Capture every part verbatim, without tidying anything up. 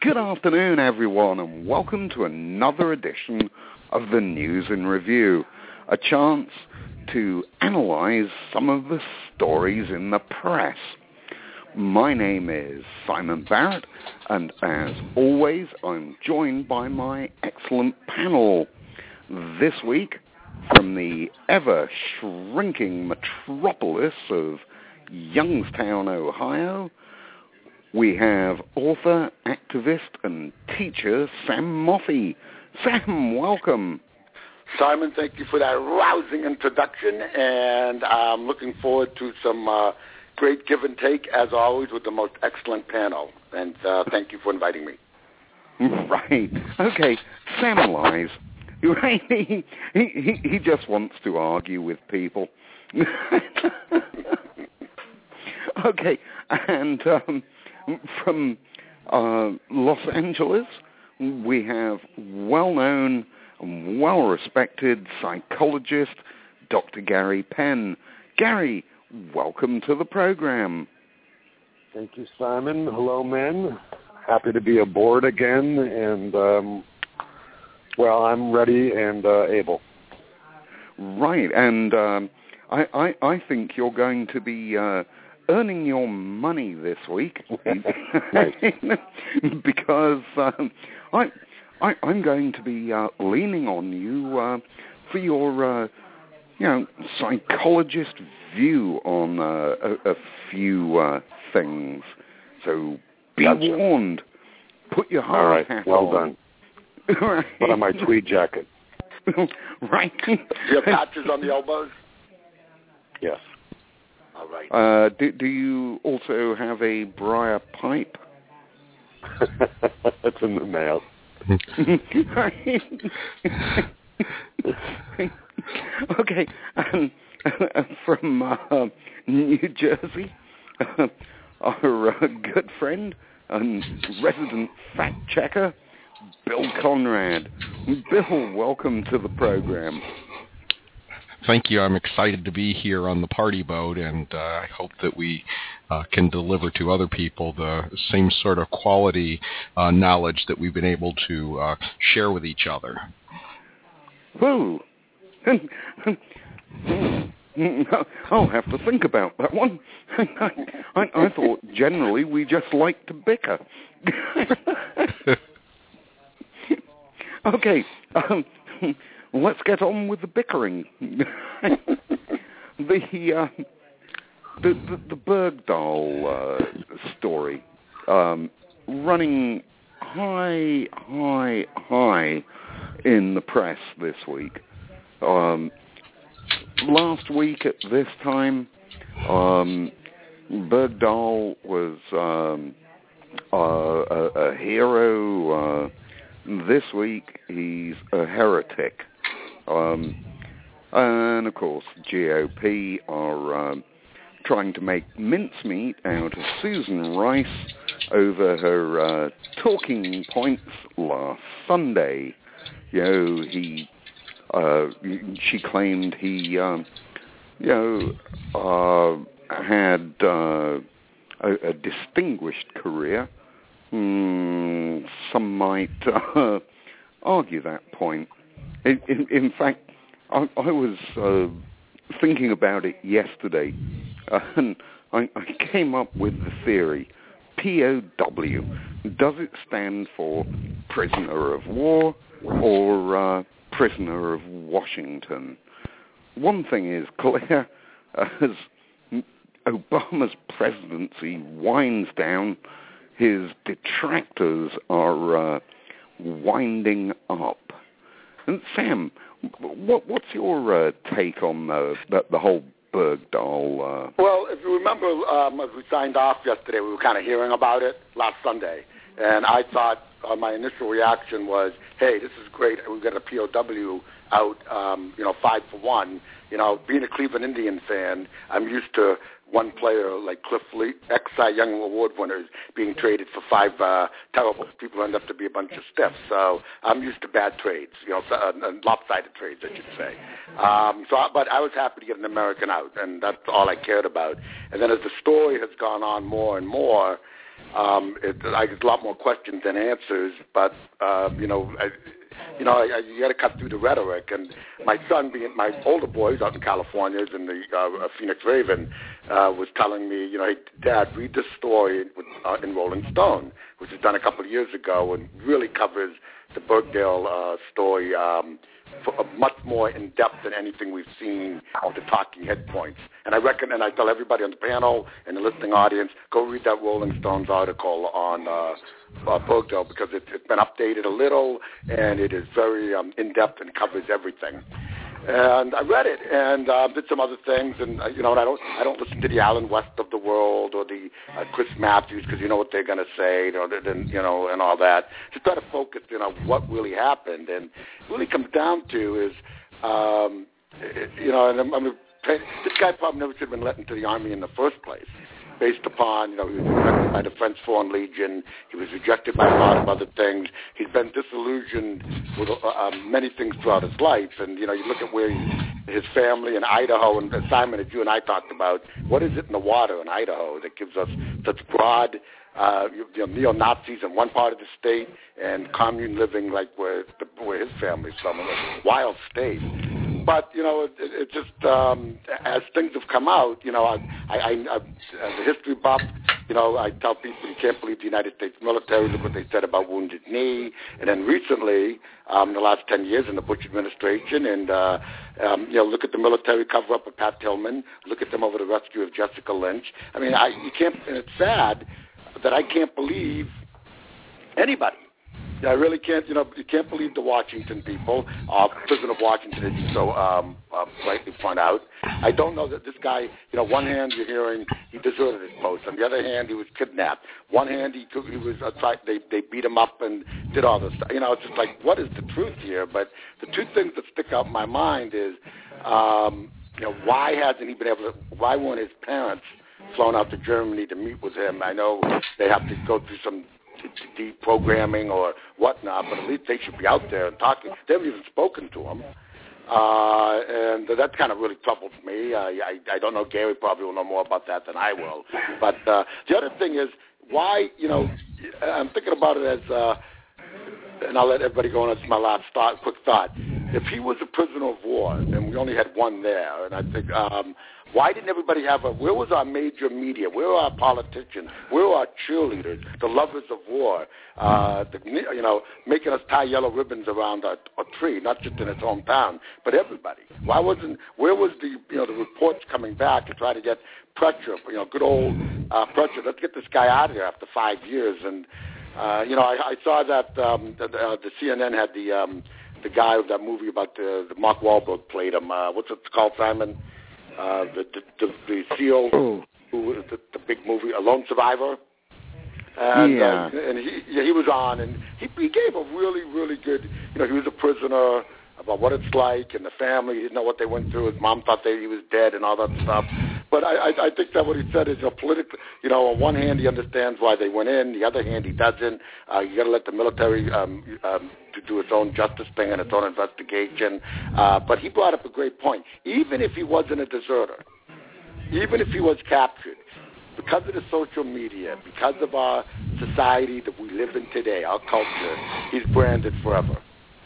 Good afternoon, everyone, and welcome to another edition of the News in Review, a chance to analyze some of the stories in the press. My name is Simon Barrett, and as always, I'm joined by my excellent panel. This week, from the ever-shrinking metropolis of Youngstown, Ohio, we have author, activist, and teacher Sam Moffey. Sam, welcome. Simon, thank you for that rousing introduction, and I'm looking forward to some uh, great give and take, as always, with the most excellent panel. And uh, thank you for inviting me. Right. Okay. Sam lies. Right. He, he, he just wants to argue with people. Okay. And um, from uh, Los Angeles, we have well-known and well-respected psychologist Doctor Gary Penn. Gary, welcome to the program. Thank you, Simon. Hello, men. Happy to be aboard again, and, um, well, I'm ready and uh, able. Right, and um, I, I, I think you're going to be uh, earning your money this week because um, I, I, I'm going to be uh, leaning on you uh, for your, uh, you know, psychologist view on uh, a, a few uh, things. So be gotcha. warned. Put your hard All right. hat well on. done. Right. Put on my tweed jacket. Right. Your patches on the elbows? Yes. All right. Uh, do, do you also have a briar pipe? It's in the mail. Okay. Um, from uh, New Jersey, uh, our uh, good friend and resident fact checker, Bill Conrad. Bill, welcome to the program. Thank you. I'm excited to be here on the party boat, and uh, I hope that we uh, can deliver to other people the same sort of quality uh, knowledge that we've been able to uh, share with each other. Whoa. I'll have to think about that one. I, I, I thought generally we just like to bicker. Okay. Um, let's get on with the bickering. the, uh, the the the Bergdahl uh, story, um, running high, high, high in the press this week. Um, last week at this time, um, Bergdahl was um, uh, a, a hero. Uh, This week, he's a heretic. Um, and, of course, G O P are um, trying to make mincemeat out of Susan Rice over her uh, talking points last Sunday. You know, he, uh, she claimed he, um, you know, uh, had uh, a, a distinguished career. Mm, some might uh, argue that point. In, in, in fact, I, I was uh, thinking about it yesterday, uh, and I, I came up with the theory, P O W, does it stand for prisoner of war or uh, prisoner of Washington? One thing is clear, as Obama's presidency winds down, his detractors are uh, winding up. And Sam, what, what's your uh, take on the, the, the whole Bergdahl? Uh... Well, if you remember, um, as we signed off yesterday, we were kind of hearing about it last Sunday. And I thought uh, my initial reaction was, hey, this is great. We've got a P O W out, um, you know, five for one. You know, being a Cleveland Indian fan, I'm used to one player like Cliff Lee, ex-Cy Young Award winners, being traded for five uh, terrible people who end up to be a bunch of stiffs. So I'm used to bad trades, you know, uh, lopsided trades, I should say. Um, so, I, but I was happy to get an American out, and that's all I cared about. And then as the story has gone on more and more, um, it, I get a lot more questions than answers. But uh, you know, I, you know, I, I, you got to cut through the rhetoric. And my son, being my older boy, who's out in California, is in the uh, Phoenix Raven, uh, was telling me, you know, hey, Dad, read this story with, uh, in Rolling Stone, which was done a couple of years ago, and really covers the Bergdale uh, story. Um, For, uh, much more in depth than anything we've seen of the talking head points. And I reckon, and I tell everybody on the panel and the listening audience, go read that Rolling Stones article on uh, uh, Bergdale, because it, it's been updated a little, and it is very um, in depth and covers everything. And I read it and uh, did some other things, and uh, you know, and I don't, I don't listen to the Alan West of the world or the uh, Chris Matthews, because you know what they're going to say, you know, then you know, and all that. Just try to focus, you know, what really happened, and what it really comes down to is, um, it, you know, and I'm, I'm this guy probably never should have been let into the Army in the first place, based upon, you know, he was rejected by the French Foreign Legion. He was rejected by a lot of other things. He's been disillusioned with uh, um, many things throughout his life. And, you know, you look at where he, his family in Idaho, and Simon, as you and I talked about, what is it in the water in Idaho that gives us such broad, uh, you know, neo-Nazis in one part of the state and commune living like where, the, where his family's from, a wild state. But, you know, it, it just, um, as things have come out, you know, I, I, I, as a history buff, you know, I tell people you can't believe the United States military, look what they said about Wounded Knee. And then recently, um, the last ten years in the Bush administration, and, uh, um, you know, look at the military cover-up of Pat Tillman, look at them over the rescue of Jessica Lynch. I mean, I, you can't, and it's sad that I can't believe anybody. I really can't, you know, you can't believe the Washington people, uh, President of Washington, as you so um, uh, rightly point out. I don't know that this guy, you know, one hand you're hearing he deserted his post. On the other hand, he was kidnapped. One hand he, he was, uh, tried, they, they beat him up and did all this stuff. You know, it's just like, what is the truth here? But the two things that stick out in my mind is, um, you know, why hasn't he been able to, why weren't his parents flown out to Germany to meet with him? I know they have to go through some deprogramming or whatnot, but at least they should be out there and talking. They haven't even spoken to him. Uh, and that kind of really troubles me. Uh, I, I don't know, Gary probably will know more about that than I will. But uh, the other thing is, why, you know, I'm thinking about it as, uh, and I'll let everybody go on, it's my last thought, quick thought. If he was a prisoner of war, and we only had one there, and I think, um, why didn't everybody have a, where was our major media? Where were our politicians? Where were our cheerleaders, the lovers of war, uh, the, you know, making us tie yellow ribbons around a, a tree, not just in its hometown, but everybody? Why wasn't, where was the, you know, the reports coming back to try to get pressure, you know, good old uh, pressure, let's get this guy out of here after five years. And, uh, you know, I, I saw that um, the, uh, the C N N had the, um, the guy of that movie about the, the Mark Wahlberg played him. Uh, what's it called, Simon? Uh, the, the, the, the SEAL, who was the, the big movie, A Lone Survivor. And, yeah. Uh, and he yeah, he was on, and he, he gave a really, really good, you know, he was a prisoner, about what it's like, and the family, he didn't know what they went through. His mom thought that he was dead and all that stuff. But I, I, I think that what he said is, you know, politically, you know, on one hand he understands why they went in, the other hand he doesn't. Uh, you got to let the military um, um, to do its own justice thing and its own investigation. Uh, but he brought up a great point. Even if he wasn't a deserter, even if he was captured, because of the social media, because of our society that we live in today, our culture, he's branded forever.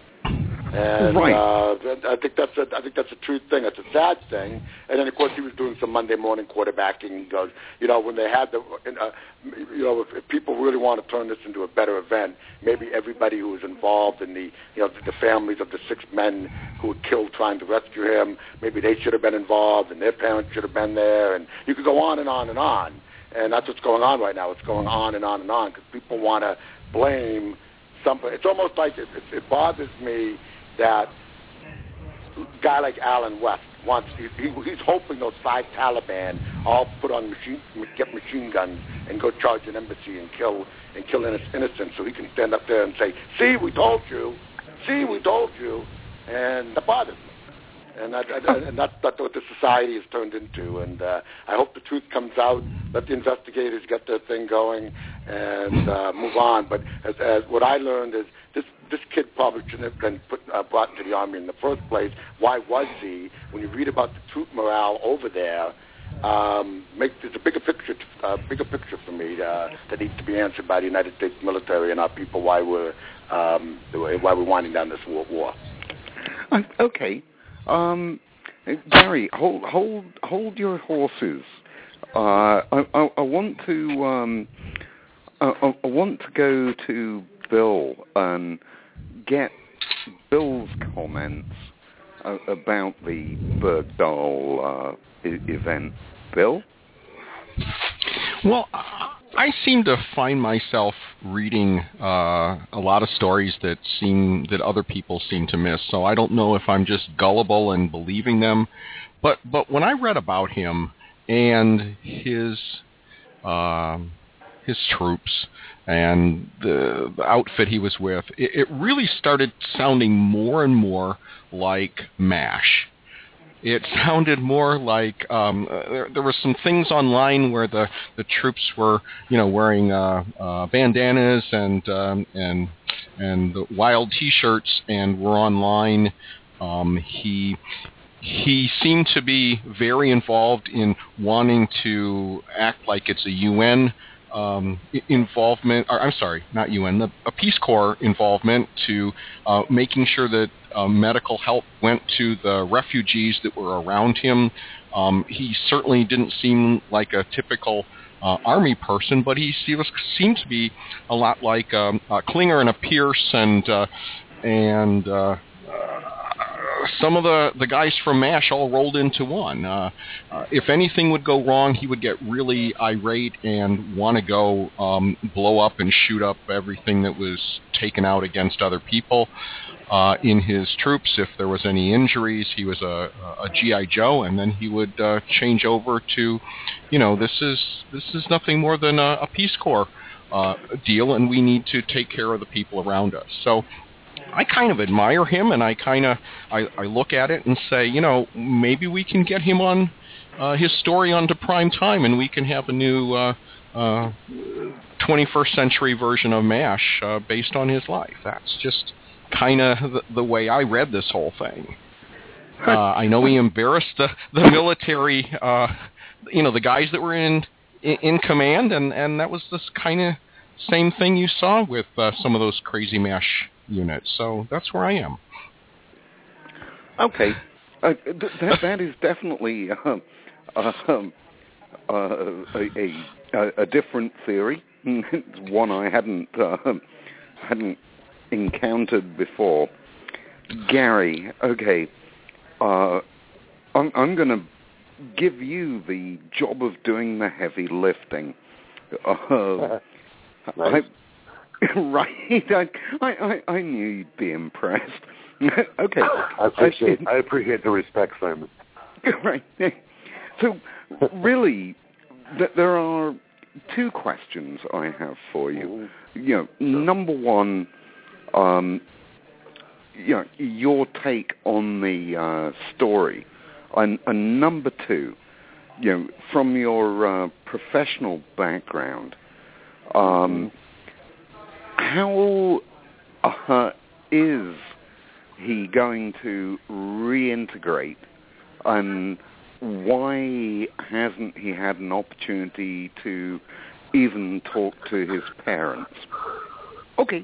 And right. uh, I think that's a, I think that's a true thing. It's a sad thing. And then, of course, he was doing some Monday morning quarterbacking. He goes, you know, when they had the, uh, you know, if, if people really want to turn this into a better event, maybe everybody who was involved in the, you know, the, the families of the six men who were killed trying to rescue him, maybe they should have been involved, and their parents should have been there. And you could go on and on and on. And that's what's going on right now. It's going on and on and on because people want to blame somebody. It's almost like it, it, it bothers me that a guy like Alan West wants, he, he, he's hoping those five Taliban all put on machine, get machine guns and go charge an embassy and kill and kill innocents so he can stand up there and say, see, we told you, see, we told you, and that bothers me. And, that, and that's, that's what the society has turned into. And uh, I hope the truth comes out. Let the investigators get their thing going and uh, move on. But as, as what I learned is this this kid probably shouldn't have been put, uh, brought into the Army in the first place. Why was he? When you read about the troop morale over there, um, make there's a bigger picture, uh, bigger picture for me uh, that needs to be answered by the United States military and our people. Why we're um, why we're winding down this war. war. Uh, okay, um, Gary, hold hold hold your horses. Uh, I, I, I want to um, I, I want to go to Bill and get Bill's comments uh, about the Bergdahl uh, I- event. Bill? Well, I seem to find myself reading uh, a lot of stories that seem that other people seem to miss. So I don't know if I'm just gullible and believing them, but but when I read about him and his uh, his troops and the, the outfit he was with, it, it really started sounding more and more like MASH. It sounded more like um, there, there were some things online where the, the troops were, you know, wearing uh, uh, bandanas and um, and and the wild T-shirts and were online. Um, he he seemed to be very involved in wanting to act like it's a U N um, involvement. Or, I'm sorry, not U N, the, a Peace Corps involvement to uh, making sure that uh, medical help went to the refugees that were around him. Um, he certainly didn't seem like a typical uh, Army person, but he, he was, seemed to be a lot like um, a Klinger and a Pierce and uh, and uh, some of the, the guys from MASH all rolled into one. Uh, uh, if anything would go wrong, he would get really irate and want to go um, blow up and shoot up everything that was taken out against other people uh, in his troops. If there was any injuries, he was a, a G I Joe, and then he would uh, change over to, you know, this is this is nothing more than a, a Peace Corps uh, deal, and we need to take care of the people around us. So I kind of admire him, and I kind of I, I look at it and say, you know, maybe we can get him on uh, his story onto prime time, and we can have a new uh, uh, twenty-first century version of MASH uh, based on his life. That's just kind of the, the way I read this whole thing. Uh, I know he embarrassed the the military, uh, you know, the guys that were in in, in command, and, and that was this kind of same thing you saw with uh, some of those crazy MASH units. So that's where I am. Okay, uh, th- that that is definitely uh, uh, uh, a, a a different theory. It's one I hadn't uh, hadn't encountered before. Gary, okay, uh, I'm, I'm going to give you the job of doing the heavy lifting. Uh, nice. I, right, I, I, I knew you'd be impressed. Okay, I appreciate I, I appreciate the respect, Simon. Right. So, really, th- there are two questions I have for you. You know, number one, um, you know, your take on the uh, story, and, and number two, you know, from your uh, professional background, um, how uh, is he going to reintegrate, and why hasn't he had an opportunity to even talk to his parents? Okay.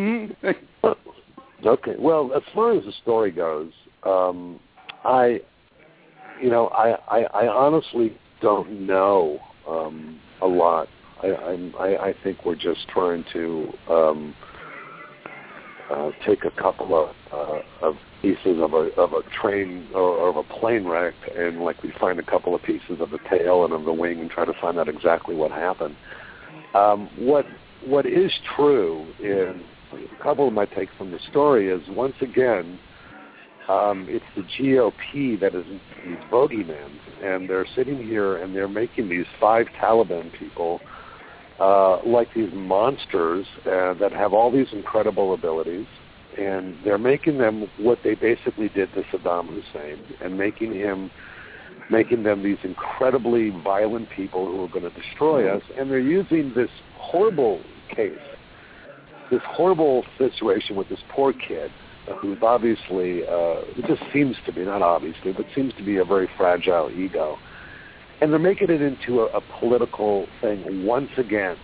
Okay. Well, as far as the story goes, um, I, you know, I, I, I honestly don't know um, a lot. I, I'm, I, I think we're just trying to um, uh, take a couple of, uh, of pieces of a of a train or, or of a plane wreck, and like we find a couple of pieces of the tail and of the wing, and try to find out exactly what happened. Um, what what is true is a couple of my takes from the story is once again. Um, it's the G O P that is these bogeymen, and they're sitting here and they're making these five Taliban people uh, like these monsters uh, that have all these incredible abilities, and they're making them what they basically did to Saddam Hussein, and making him, making them these incredibly violent people who are going to destroy us, and they're using this horrible case, this horrible situation with this poor kid, who's obviously, uh, it just seems to be, not obviously, but seems to be a very fragile ego. And they're making it into a, a political thing once again.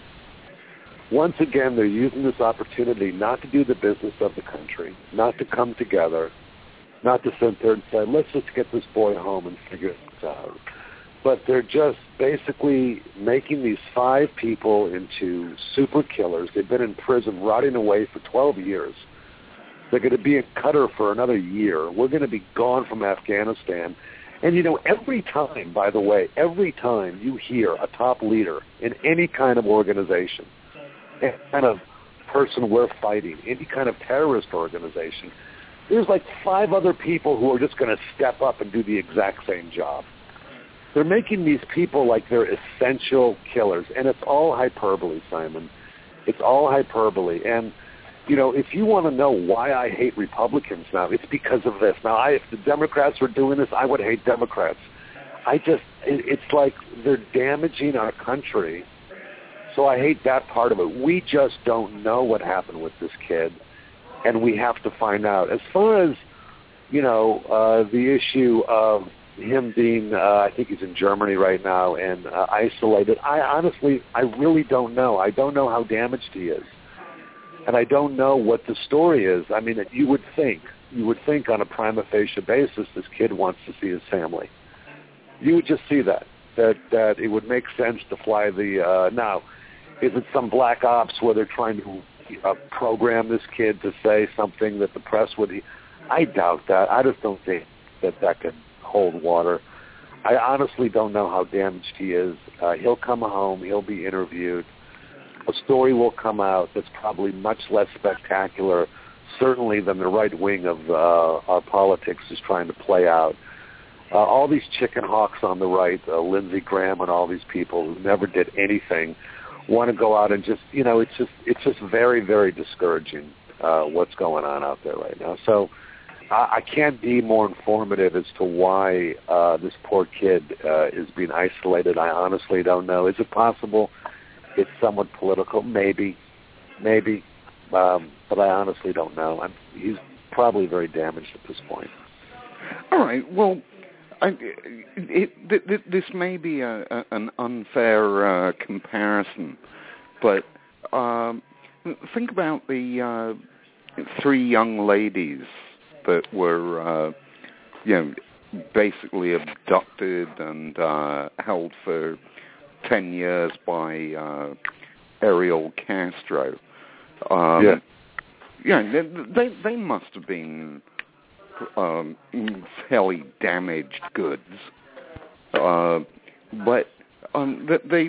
Once again, they're using this opportunity not to do the business of the country, not to come together, not to sit there and say, let's just get this boy home and figure this out. But they're just basically making these five people into super killers. They've been in prison rotting away for twelve years. They're going to be in Qatar for another year. We're going to be gone from Afghanistan. And, you know, every time, by the way, every time you hear a top leader in any kind of organization, any kind of person we're fighting, any kind of terrorist organization, there's like five other people who are just going to step up and do the exact same job. They're making these people like they're essential killers, and it's all hyperbole, Simon. It's all hyperbole. And, you know, if you want to know why I hate Republicans now, it's because of this. Now, I, if the Democrats were doing this, I would hate Democrats. I just, it, it's like they're damaging our country, so I hate that part of it. We just don't know what happened with this kid, and we have to find out. As far as, you know, uh, the issue of him being, uh, I think he's in Germany right now and uh, isolated. I honestly, I really don't know. I don't know how damaged he is. And I don't know what the story is. I mean, you would think, you would think on a prima facie basis this kid wants to see his family. You would just see that, that, that it would make sense to fly the, uh, now, is it some black ops where they're trying to uh, program this kid to say something that the press would, I doubt that. I just don't think that that could hold water. I honestly don't know how damaged he is. Uh, he'll come home. He'll be interviewed. A story will come out that's probably much less spectacular, certainly than the right wing of uh, our politics is trying to play out. Uh, all these chicken hawks on the right, uh, Lindsey Graham and all these people who never did anything, want to go out and just, you know, it's just it's just very, very discouraging uh, what's going on out there right now. So I can't be more informative as to why uh, this poor kid uh, is being isolated. I honestly don't know. Is it possible it's somewhat political? Maybe, maybe, um, but I honestly don't know. I'm, he's probably very damaged at this point. All right. Well, I, it, it, this may be a, a, an unfair uh, comparison, but um, think about the uh, three young ladies that were, uh, you know, basically abducted and uh, held for ten years by uh, Ariel Castro. Um, yeah. Yeah, they they must have been um, fairly damaged goods, uh, but um, they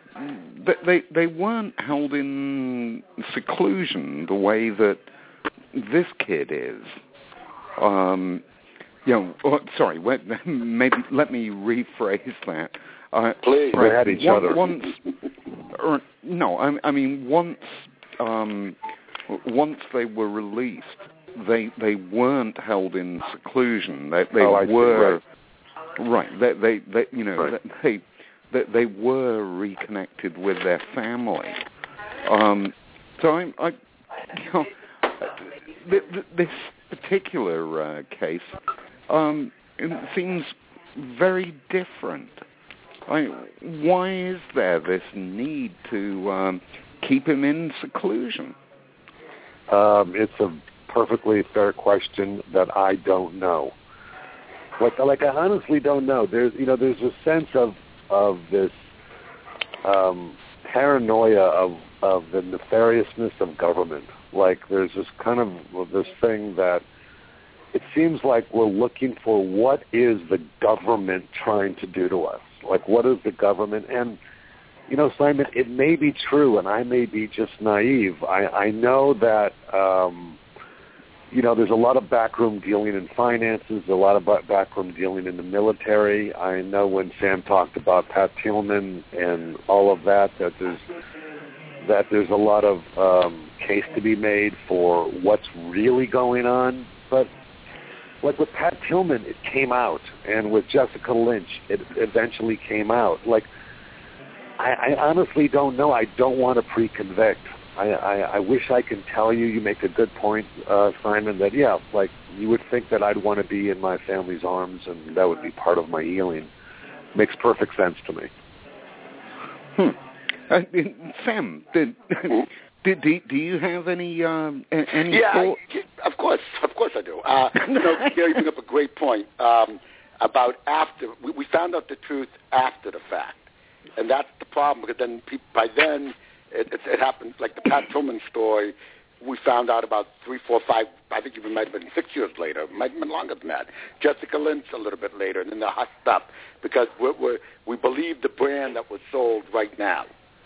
they they weren't held in seclusion the way that this kid is. Um, you know, oh, sorry. Wait, maybe let me rephrase that. Uh, Please, right, we had each one, other. Once, or, no, I, I mean once. Um, once they were released, they they weren't held in seclusion. They they oh, were see, right. right. They, they they you know right. they, they they were reconnected with their family. Um, so I, I you know, th- th- this particular uh, case um, it seems very different. I, why is there this need to um, keep him in seclusion? Um, it's a perfectly fair question that I don't know. Like, like I honestly don't know. There's, you know, there's a sense of of this um, paranoia of of the nefariousness of government. Like, there's this kind of this thing that it seems like we're looking for what is the government trying to do to us. Like, what is the government? And you know, Simon, it may be true, and I may be just naive. I, I know that, um, you know, there's a lot of backroom dealing in finances, a lot of backroom dealing in the military. I know when Sam talked about Pat Tillman and all of that, that there's that there's a lot of um, case to be made for what's really going on. But like with Pat Tillman, it came out, and with Jessica Lynch, it eventually came out. Like, I, I honestly don't know. I don't want to pre-convict. I, I, I wish I could tell you. You make a good point, uh, Simon, that, yeah, like, you would think that I'd want to be in my family's arms, and that would be part of my healing. makes perfect sense to me. Hmm. Uh, Sam, did, did, do, do you have any um, any yeah, thought? I, of course, of course I do. Uh, you know, Gary, you bring up a great point um, about after we, we found out the truth after the fact, and that's the problem because then people, by then it, it, it happened like the Pat Tillman story. We found out about three, four, five, I think even might have been six years later, might have been longer than that. Jessica Lynch a little bit later, and then they're hushed up because we're, we're, we believe the brand that was sold right now.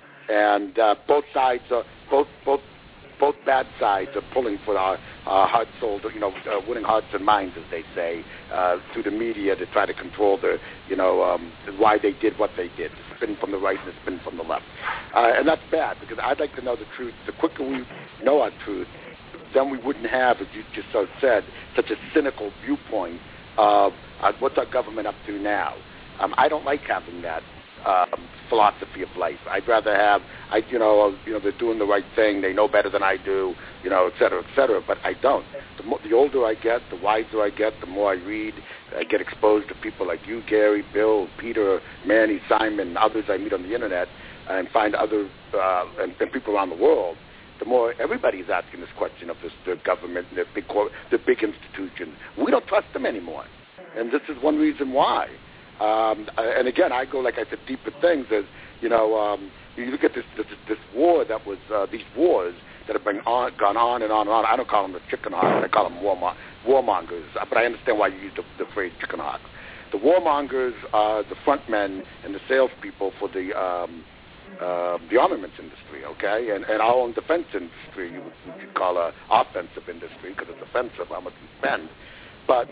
And uh, both sides, are, both both both bad sides are pulling for our uh, heart sold, you know, uh, winning hearts and minds, as they say, uh, through the media to try to control the, you know, um, why they did what they did, the spin from the right and the spin from the left. Uh, and that's bad because I'd like to know the truth. The quicker we know our truth, then we wouldn't have, as you just so said, such a cynical viewpoint of uh, what's our government up to now. Um, I don't like having that um, philosophy of life. I'd rather have, I, you know, you know, they're doing the right thing. They know better than I do, you know, et cetera, et cetera. But I don't. The, more, the older I get, the wiser I get, the more I read. I get exposed to people like you, Gary, Bill, Peter, Manny, Simon, and others I meet on the internet, and find other uh, and, and people around the world. The more everybody's asking this question of this, the government, the big, the big institutions. We don't trust them anymore, and this is one reason why. Um, and again, I go, like I said, deeper things as, you know, um, you look at this, this this war that was, uh, these wars that have been on, gone on and on and on. I don't call them the chicken hawks. I call them warmo- warmongers. But I understand why you use the, the phrase chicken hawks. The warmongers are the front men and the salespeople for the um, uh, the armaments industry, okay? And, and our own defense industry, you would, you could call a offensive industry because it's offensive, how much we spend. But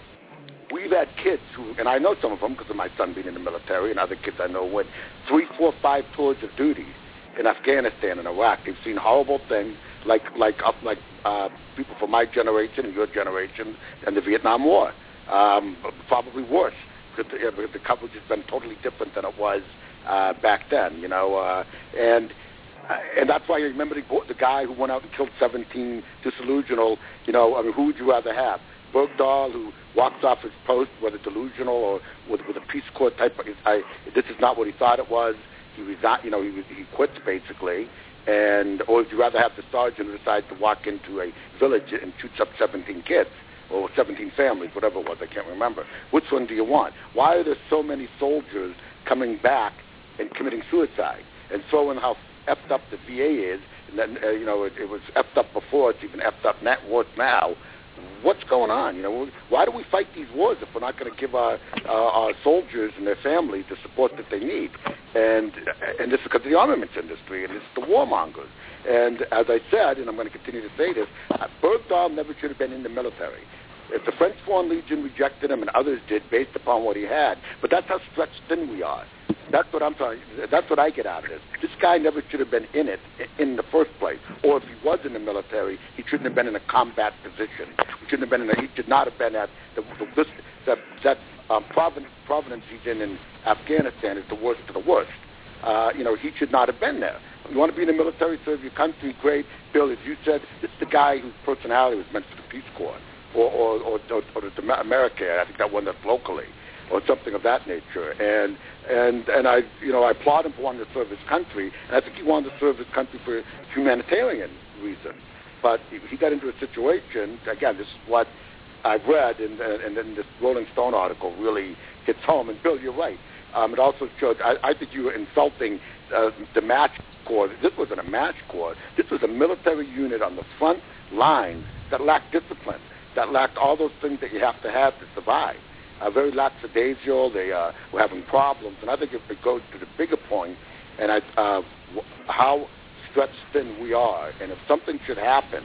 we've had kids who, and I know some of them because of my son being in the military, and other kids I know went three, four, five tours of duty in Afghanistan and Iraq. They've seen horrible things like like up like uh, people from my generation and your generation and the Vietnam War. Um, probably worse because the, uh, the coverage has been totally different than it was uh, back then. You know, uh, and. Uh, and that's why you remember the, the guy who went out and killed seventeen disillusional. You know, I mean, who would you rather have? Bergdahl, who walks off his post, whether delusional or with, with a Peace Corps type of, I, this is not what he thought it was. He resigned, you know, he, he quits basically. And, or would you rather have the sergeant who decides to walk into a village and shoots up seventeen kids or seventeen families, whatever it was, I can't remember. Which one do you want? Why are there so many soldiers coming back and committing suicide and showing how effed up the V A is? And then, uh, you know, it, it was effed up before, it's even effed up net worse now. What's going on? You know, why do we fight these wars if we're not going to give our, uh, our soldiers and their families the support that they need? And and this is because of the armaments industry, and it's the warmongers. And as I said, and I'm going to continue to say this, uh, Bergdahl never should have been in the military. If the French Foreign Legion rejected him and others did based upon what he had, but that's how stretched thin we are. That's what I'm trying. That's what I get out of this. This guy never should have been in it in the first place. Or if he was in the military, he shouldn't have been in a combat position. He shouldn't have been in. A, he should not have been at the, the this, that that um, province, province he's in in Afghanistan is the worst of the worst. Uh, you know, he should not have been there. You want to be in the military, serve your country, great. Bill, as you said, this is the guy whose personality was meant for the Peace Corps or or or, or, or the America. I think that one that's locally. Or something of that nature, and and and I, you know, I applaud him for wanting to serve his country, and I think he wanted to serve his country for humanitarian reasons. But he, he got into a situation. Again, this is what I've read, and and then this Rolling Stone article really hits home. And Bill, you're right. Um, it also showed. I, I think you were insulting uh, the match corps. This wasn't a match corps. This was a military unit on the front line that lacked discipline, that lacked all those things that you have to have to survive. Uh, very lackadaisical, they uh, were having problems. And I think if it goes to the bigger point, and I, uh, w- how stretched thin we are, and if something should happen,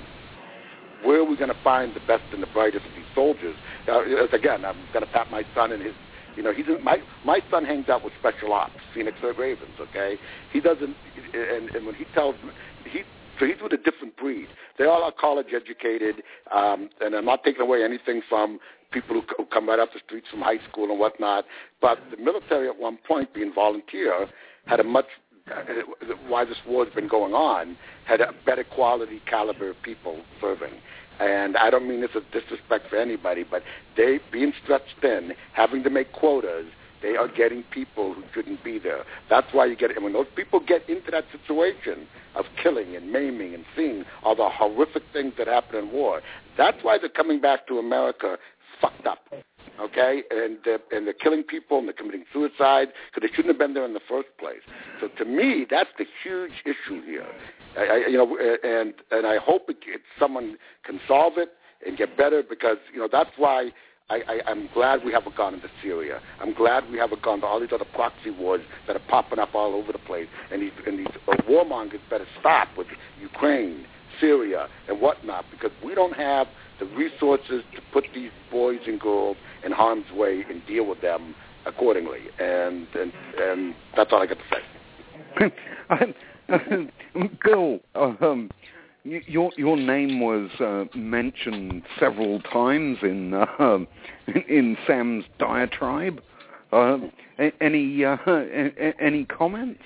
where are we going to find the best and the brightest of these soldiers? Uh, again, I'm going to pat my son and his, you know, he's in, my my son hangs out with special ops, Phoenix Ravens, okay? He doesn't, and, and when he tells me, he, so he's with a different breed. They all are college educated, um, and I'm not taking away anything from people who, who come right off the streets from high school and whatnot. But the military at one point, being volunteer, had a much, uh, why this war has been going on, had a better quality caliber of people serving. And I don't mean this as disrespect for anybody, but they, being stretched thin, having to make quotas, They are getting people who shouldn't be there. That's why you get it. And when those people get into that situation of killing and maiming and seeing all the horrific things that happen in war, that's why they're coming back to America fucked up. Okay, and they're, and they're killing people and they're committing suicide because they shouldn't have been there in the first place. So to me, that's the huge issue here. I, I, you know, and and I hope it, it, someone can solve it and get better, because you know that's why I, I, I'm glad we haven't gone into Syria. I'm glad we haven't gone to all these other proxy wars that are popping up all over the place. And these and these uh, warmongers better stop with Ukraine, Syria, and whatnot, because we don't have the resources to put these boys and girls in harm's way and deal with them accordingly. And and, and that's all I got to say. Bill, um, your your name was uh, mentioned several times in uh, in Sam's diatribe. Uh, any uh, any comments?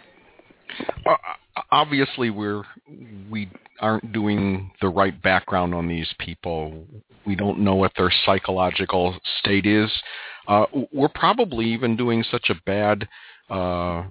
Uh, obviously, we're we aren't doing the right background on these people. We don't know what their psychological state is. Uh, we're probably even doing such a bad uh,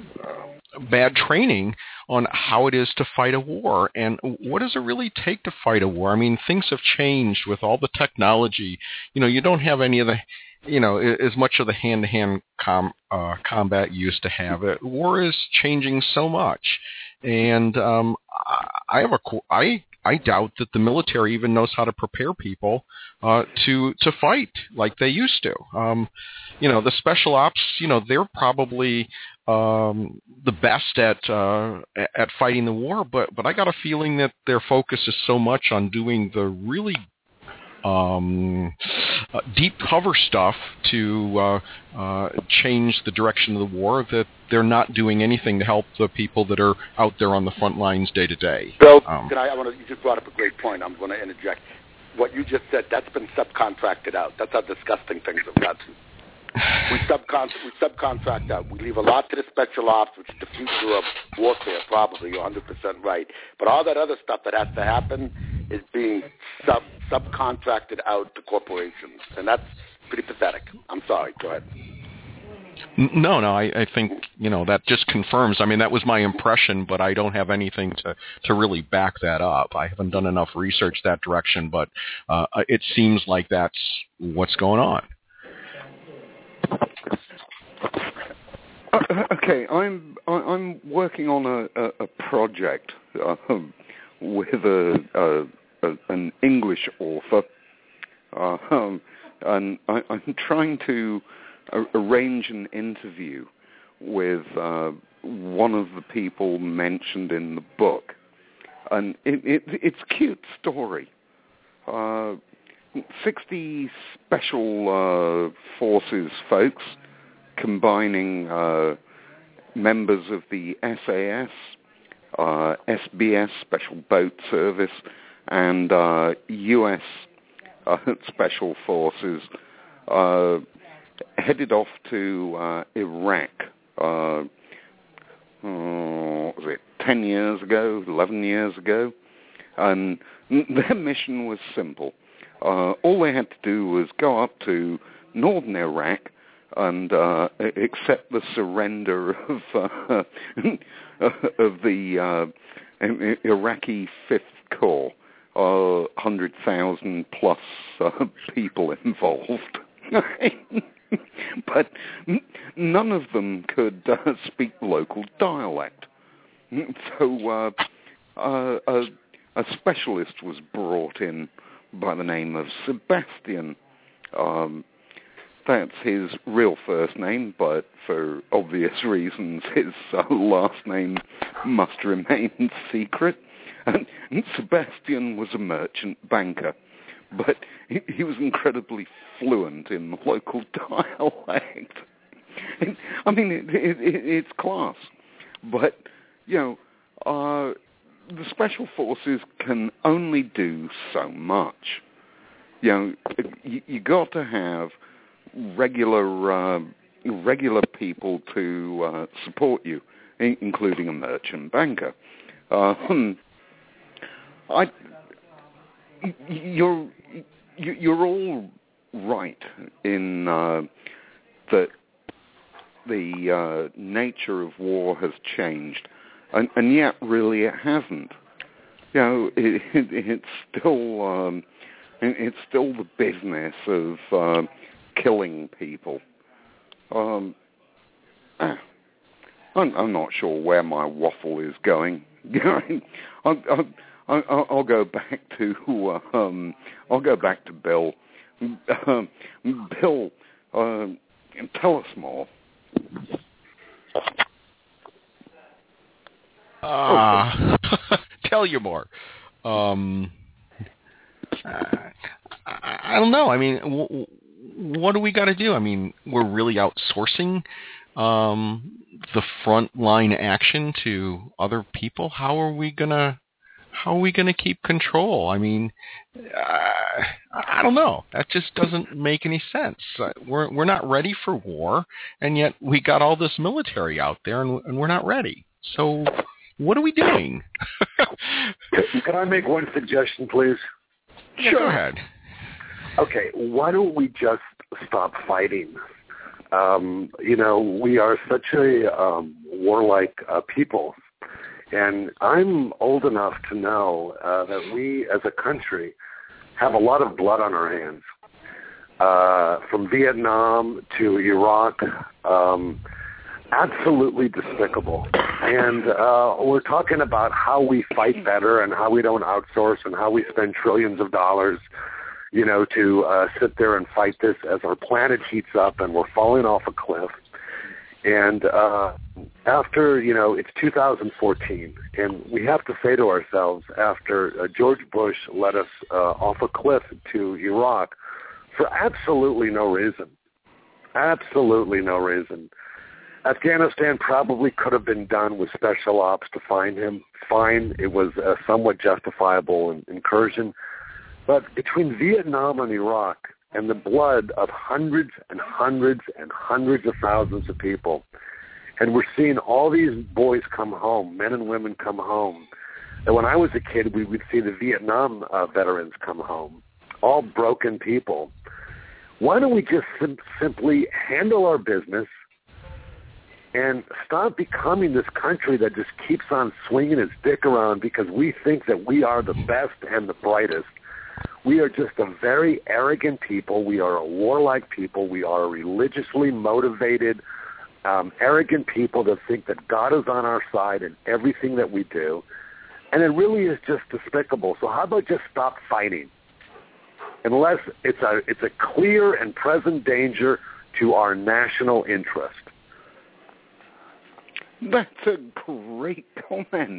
bad training on how it is to fight a war, and what does it really take to fight a war? I mean, things have changed with all the technology. You know, you don't have any of the, you know, as much of the hand-to-hand com, uh, combat you used to have. It, war is changing so much, and um, I have a, I I doubt that the military even knows how to prepare people uh, to to fight like they used to. Um, you know, the special ops, you know, they're probably um, the best at uh, at fighting the war, but but I got a feeling that their focus is so much on doing the really um, uh, deep cover stuff to uh, uh, change the direction of the war that they're not doing anything to help the people that are out there on the front lines day to day. Bill, um, can I, I want to, you just brought up a great point. I'm going to interject. What you just said, that's been subcontracted out. That's how disgusting things have gotten. We, subcon- we subcontract out. We leave a lot to the special ops, which is the future of warfare, probably. You're one hundred percent right. But all that other stuff that has to happen is being sub subcontracted out to corporations. And that's pretty pathetic. I'm sorry. Go ahead. No, no, I, I think, you know, that just confirms. I mean, that was my impression, but I don't have anything to, to really back that up. I haven't done enough research that direction, but uh, it seems like that's what's going on. Uh, okay, I'm I'm working on a, a, a project uh, with a, a, a an English author, uh, um, and I, I'm trying to uh, arrange an interview with uh, one of the people mentioned in the book, and it, it, it's a cute story. Uh, sixty special uh, forces folks, combining uh, members of the S A S, uh, S B S, Special Boat Service, and uh, U S uh, Special Forces, uh, headed off to uh, Iraq, uh, oh, what was it, ten years ago, eleven years ago, and their mission was simple. Uh, all they had to do was go up to northern Iraq and uh, accept the surrender of uh, of the uh, Iraqi Fifth Corps, uh, one hundred thousand plus uh, people involved. But none of them could uh, speak local dialect. So uh, uh, a, a specialist was brought in by the name of Sebastian. Um, that's his real first name, but for obvious reasons, his uh, last name must remain secret. And, and Sebastian was a merchant banker, but he, he was incredibly fluent in the local dialect. And, I mean, it, it, it, it's class, but, you know, uh, the Special Forces can only do so much. You know, you, you got to have regular uh, regular people to uh, support you, in, including a merchant banker. Um, I, you're you're all right in uh, that the uh, nature of war has changed, and, and yet really it hasn't. You know, it, it, it's still um, it's still the business of uh, killing people. Um, ah, I'm, I'm not sure where my waffle is going. I'll, I'll, I'll, I'll go back to um, I'll go back to Bill. Um, Bill, uh, tell us more. Uh, tell you more. Um, I, I don't know. I mean, w- what do we got to do? I mean, we're really outsourcing um, the frontline action to other people. How are we gonna? How are we gonna keep control? I mean, uh, I don't know. That just doesn't make any sense. Uh, we're we're not ready for war, and yet we got all this military out there, and, and we're not ready. So, what are we doing? Can I make one suggestion, please? Yeah, sure. Go ahead. Okay, why don't we just stop fighting? Um, you know, we are such a um, warlike uh, people, and I'm old enough to know uh, that we, as a country, have a lot of blood on our hands. Uh, from Vietnam to Iraq, um, absolutely despicable. And uh, we're talking about how we fight better and how we don't outsource and how we spend trillions of dollars, you know, to uh, sit there and fight this as our planet heats up and we're falling off a cliff. And uh, after, you know, it's two thousand fourteen, and we have to say to ourselves, after uh, George Bush led us uh, off a cliff to Iraq for absolutely no reason, absolutely no reason. Afghanistan probably could have been done with special ops to find him. Fine, it was a somewhat justifiable in- incursion. But between Vietnam and Iraq and the blood of hundreds and hundreds and hundreds of thousands of people, and we're seeing all these boys come home, men and women come home. And when I was a kid, we would see the Vietnam uh, veterans come home, all broken people. Why don't we just sim- simply handle our business and stop becoming this country that just keeps on swinging its dick around because we think that we are the best and the brightest? We are just a very arrogant people. We are a warlike people. We are a religiously motivated, um, arrogant people that think that God is on our side in everything that we do. And it really is just despicable. So how about just stop fighting? Unless it's a, it's a clear and present danger to our national interest. That's a great comment.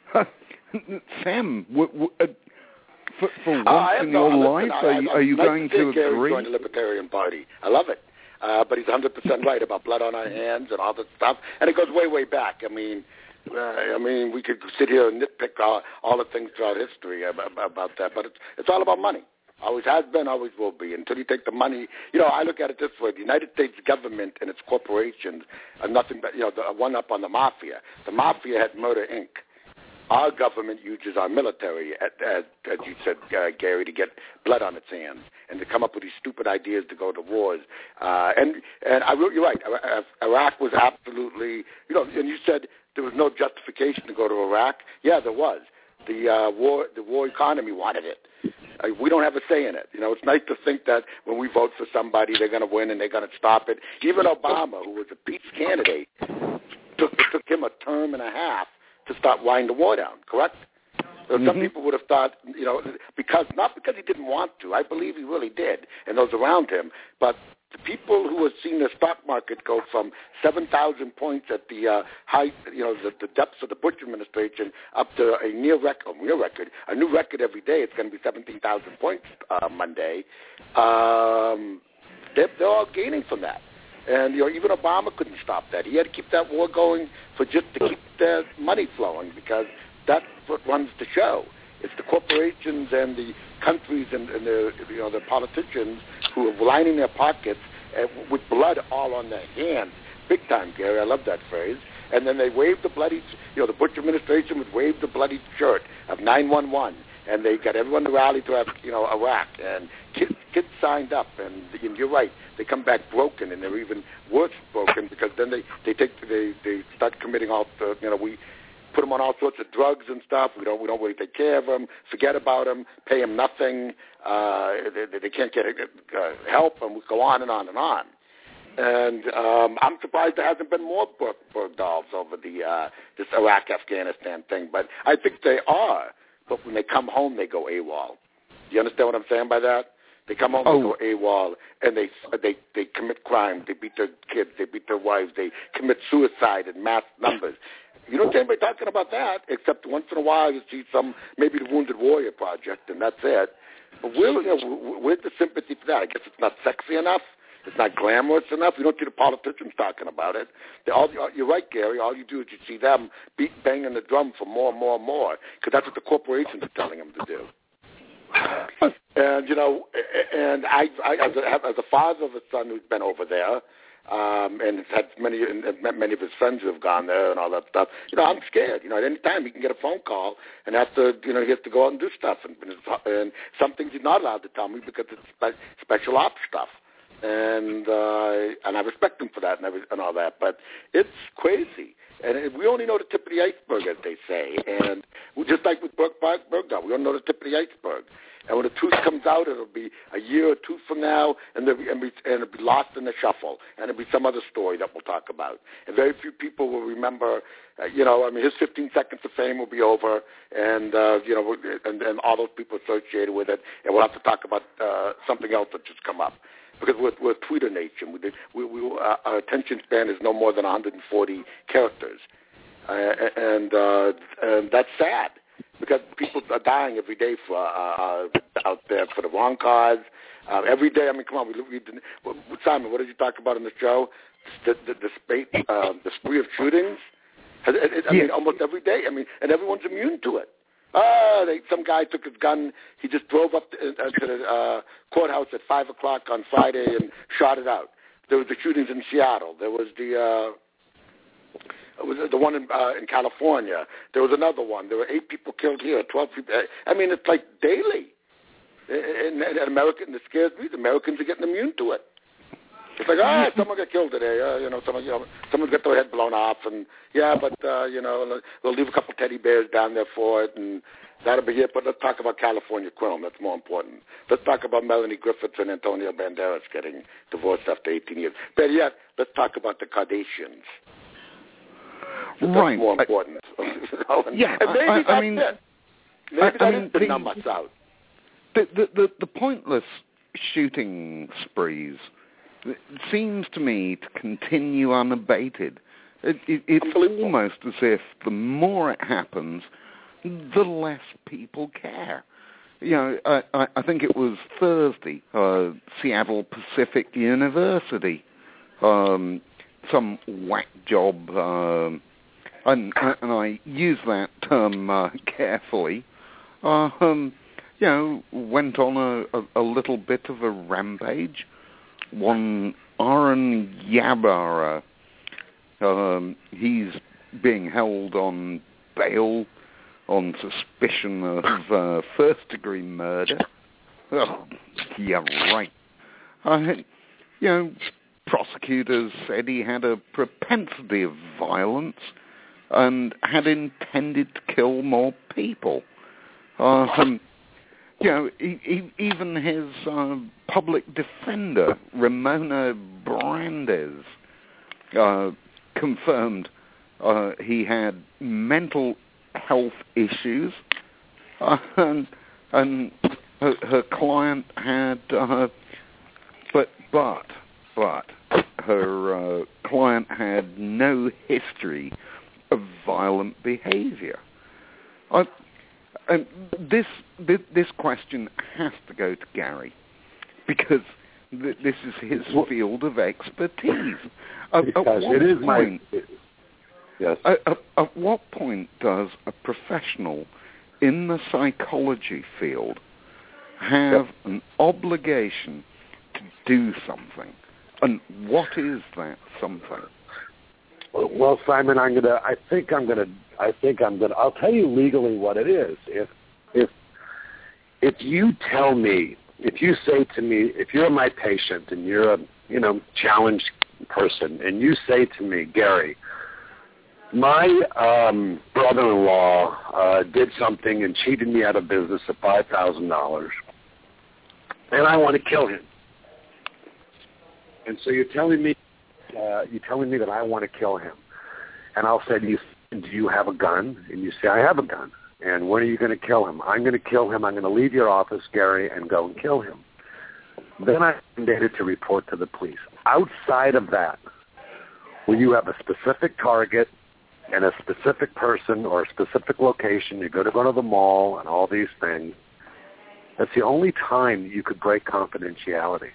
Sam, w- w- uh, for, for once uh, in no, your listen, life, I, are I, you, I, are you nice going to, to Gary agree? Join the Libertarian Party. I love it. Uh, but he's one hundred percent right about blood on our hands and all that stuff. And it goes way, way back. I mean, uh, I mean, we could sit here and nitpick all, all the things throughout history about, about that. But it's, it's all about money. Always has been, always will be. Until you take the money, you know, I look at it this way. The United States government and its corporations are nothing but, you know, the one up on the mafia. The mafia had Murder, Incorporated. Our government uses our military, as, as you said, uh, Gary, to get blood on its hands and to come up with these stupid ideas to go to wars. Uh, and and I, you're right. Iraq was absolutely, you know, and you said there was no justification to go to Iraq. Yeah, there was. The uh, war, the war economy wanted it. Uh, we don't have a say in it. You know, it's nice to think that when we vote for somebody, they're going to win and they're going to stop it. Even Obama, who was a peace candidate, took it took him a term and a half to start winding the war down, correct? So mm-hmm. Some people would have thought, you know, because not because he didn't want to. I believe he really did, and those around him. But the people who have seen the stock market go from seven thousand points at the uh, height, you know, the, the depths of the Bush administration up to a near record, near record, a new record every day. It's going to be seventeen thousand points uh, Monday. Um, they're, they're all gaining from that. And, you know, even Obama couldn't stop that. He had to keep that war going for just to keep the money flowing because that's what runs the show. It's the corporations and the countries and, and the, you know, the politicians who are lining their pockets uh, with blood all on their hands. Big time, Gary. I love that phrase. And then they wave the bloody, you know, the Bush administration would wave the bloody shirt of nine one one. and they got everyone to rally to have, you know, Iraq, and kids, kids signed up, and, and you're right, they come back broken, and they're even worse broken because then they they take they they start committing all the, you know, we put them on all sorts of drugs and stuff. We don't we don't really take care of them, forget about them, pay them nothing. Uh, they, they can't get uh, help, and we go on and on and on. And um, I'm surprised there hasn't been more Berg, Berg dolls over the uh, this Iraq-Afghanistan thing, but I think they are. But when they come home, they go AWOL. Do you understand what I'm saying by that? They come home, oh. they go AWOL, and they they they commit crime. They beat their kids, they beat their wives, they commit suicide in mass numbers. You don't see anybody talking about that, except once in a while you see some, maybe the Wounded Warrior Project, and that's it. But where, you know, where's the sympathy for that? I guess it's not sexy enough. It's not glamorous enough. You don't see the politicians talking about it. They all, you're right, Gary. All you do is you see them beat, banging the drum for more and more and more, because that's what the corporations are telling them to do. And, you know, and I, I as, a, as a father of a son who's been over there, um, and has had many, and met many of his friends who have gone there and all that stuff, you know, I'm scared. You know, at any time he can get a phone call and have to, you know, he has to go out and do stuff. And, and some things he's not allowed to tell me because it's spe- special ops stuff. And uh, and I respect him for that and, every, and all that, but it's crazy. And it, we only know the tip of the iceberg, as they say. And we, just like with Berg, Bergdahl, we don't know the tip of the iceberg. And when the truth comes out, it'll be a year or two from now, and, be, and, be, and it'll be lost in the shuffle, and it'll be some other story that we'll talk about. And very few people will remember, uh, you know, I mean, his fifteen seconds of fame will be over, and, uh, you know, and, and all those people associated with it, and we'll have to talk about uh, something else that just come up. Because we're, we're a Twitter nation. We, we, we, uh, our attention span is no more than one hundred forty characters. Uh, and, uh, and that's sad. Because people are dying every day for uh, out there for the wrong cause. Uh, every day, I mean, come on, we, we Simon, what did you talk about in the show? The the, the, spate, uh, the spree of shootings. It, it, I yeah. mean, almost every day. I mean, and everyone's immune to it. Oh, they, some guy took his gun. He just drove up to, uh, to the uh, courthouse at five o'clock on Friday and shot it out. There was the shootings in Seattle. There was the. Uh, It was the one in, uh, in California. There was another one. There were eight people killed here, twelve people. I mean, it's like daily. In, in, in America, and it scares me. The Americans are getting immune to it. It's like, ah, someone got killed today. Uh, you know, someone, you know, someone got their head blown off, and yeah, but uh, you know, they'll leave a couple teddy bears down there for it, and that'll be it. But let's talk about California crime. That's more important. Let's talk about Melanie Griffiths and Antonio Banderas getting divorced after eighteen years. Better yet, let's talk about the Kardashians. So that's right. more important. I, yeah, and maybe I, I that's mean, it. Maybe I, that I is mean, the, the numb us out. The, the, the, the pointless shooting sprees seems to me to continue unabated. It, it, it's almost as if the more it happens, the less people care. You know, I, I, I think it was Thursday, uh, Seattle Pacific University, um, some whack job, uh, and, and I use that term uh, carefully, uh, um, you know, went on a, a, a little bit of a rampage. One Aaron Yabara, um, he's being held on bail on suspicion of uh, first-degree murder. Oh, yeah, right. Uh, you know, prosecutors said he had a propensity of violence and had intended to kill more people. Uh, um, you know, he, he, even his uh, public defender, Ramona Brandes, uh, confirmed uh, he had mental health issues, uh, and, and her, her client had, uh, but but but her uh, client had no history of violent behavior. Uh, and this, this this question has to go to Gary, because th- this is his field of expertise. At, at what it is point, my... Yes. At, at, at what point does a professional in the psychology field have yep. an obligation to do something? And what is that something? Well, Simon, I'm gonna. I think I'm gonna. I think I'm gonna. I'll tell you legally what it is. If if if you tell me, if you say to me, if you're my patient and you're a, you know, challenged person, and you say to me, Gary, my um, brother-in-law uh, did something and cheated me out of business of five thousand dollars, and I want to kill him. And so you're telling me, uh, you're telling me that I want to kill him. And I'll say to you, do you have a gun? And you say, I have a gun. And when are you going to kill him? I'm going to kill him. I'm going to leave your office, Gary, and go and kill him. Then I'm mandated to report to the police. Outside of that, when you have a specific target and a specific person or a specific location, you're going to go to the mall and all these things, that's the only time you could break confidentiality.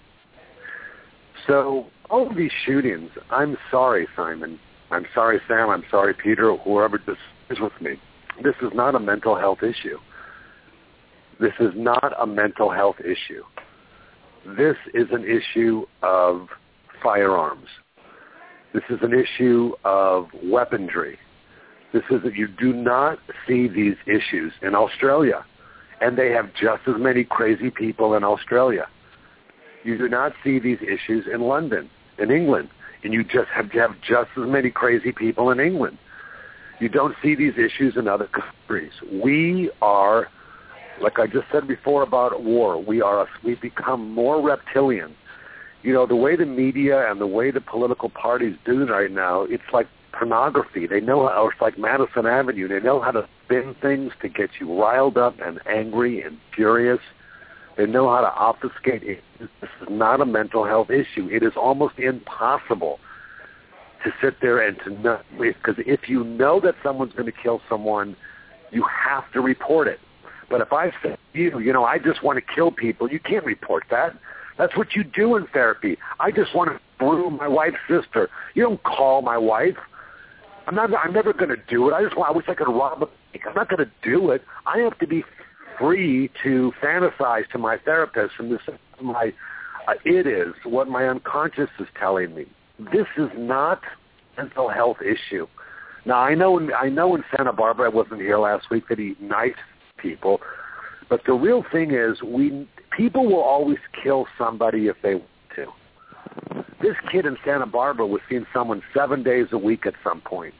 So all of these shootings, I'm sorry, Simon. I'm sorry, Sam. I'm sorry, Peter, or whoever this is with me. This is not a mental health issue. This is not a mental health issue. This is an issue of firearms. This is an issue of weaponry. This is that you do not see these issues in Australia, and they have just as many crazy people in Australia. You do not see these issues in London, in England, and you just have, have just as many crazy people in England. You don't see these issues in other countries. We are, like I just said before about war, we are, we've become more reptilian. You know, the way the media and the way the political parties do right now, it's like pornography. They know how, it's like Madison Avenue. They know how to spin things to get you riled up and angry and furious. They know how to obfuscate it. This is not a mental health issue. It is almost impossible to sit there and to know, because if you know that someone's going to kill someone, you have to report it. But if I say to you, you know, I just want to kill people, you can't report that. That's what you do in therapy. I just want to brew my wife's sister. You don't call my wife. I'm not. I'm never going to do it. I just want. I wish I could rob a bank. I'm not going to do it. I have to be free to fantasize to my therapist, and this is my. Uh, it is what my unconscious is telling me. This is not a mental health issue. Now I know. In, I know in Santa Barbara, I wasn't here last week, that he knifed people, but the real thing is, we people will always kill somebody if they want to. This kid in Santa Barbara was seeing someone seven days a week at some point.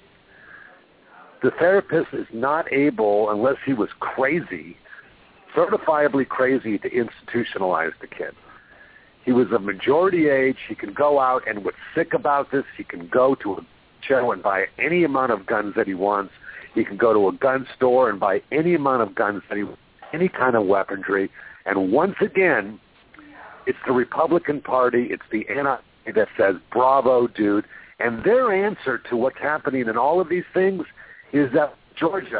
The therapist is not able, unless he was crazy, certifiably crazy, to institutionalize the kid. He was of majority age. He can go out, and what's sick about this, he can go to a show and buy any amount of guns that he wants. He can go to a gun store and buy any amount of guns that he wants, any kind of weaponry. And once again, it's the Republican Party, it's the anti that says, bravo, dude. And their answer to what's happening in all of these things is that Georgia.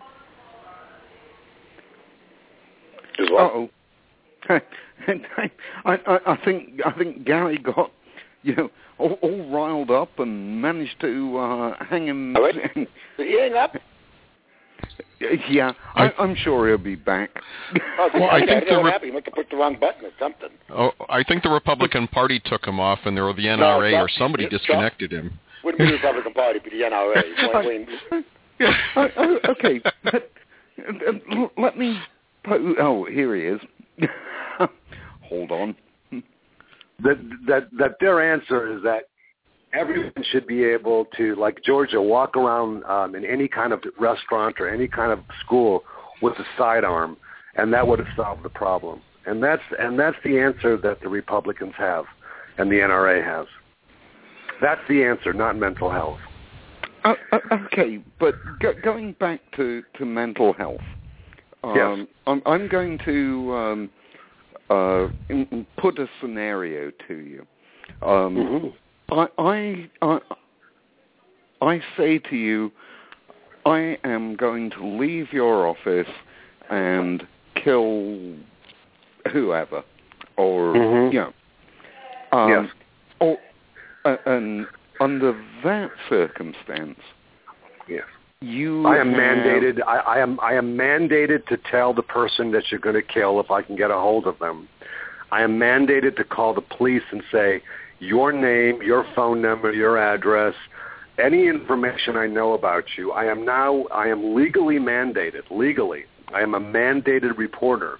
Uh-oh. I, I, I think I think Gary got, you know, all, all riled up and managed to uh, hang him. Oh, did he hang up? Yeah, I, I'm sure he'll be back. Oh, well, I, I think the Re- he must have put the wrong button or something. Oh, I think the Republican Party took him off, and there the N R A no, or somebody disconnected him. Wouldn't be the Republican Party, but the N R A. When, when... Yeah, uh, uh, okay, but uh, let me. Po- oh, here he is. Hold on. That that that their answer is that everyone should be able to, like Georgia, walk around um, in any kind of restaurant or any kind of school with a sidearm, and that would have solved the problem. And that's and that's the answer that the Republicans have, and the N R A has. That's the answer, not mental health. Uh, uh, okay, but go, going back to, to mental health, um, yes. I'm, I'm going to um, uh, in, put a scenario to you. Um, mm-hmm. I, I, I, I say to you, I am going to leave your office and kill whoever, or mm-hmm. you know, um, yes. or uh, and under that circumstance, yes, you I am have, mandated. I, I am I am mandated to tell the person that you're going to kill if I can get a hold of them. I am mandated to call the police and say, your name, your phone number, your address, any information I know about you. I am now, I am legally mandated, legally. I am a mandated reporter.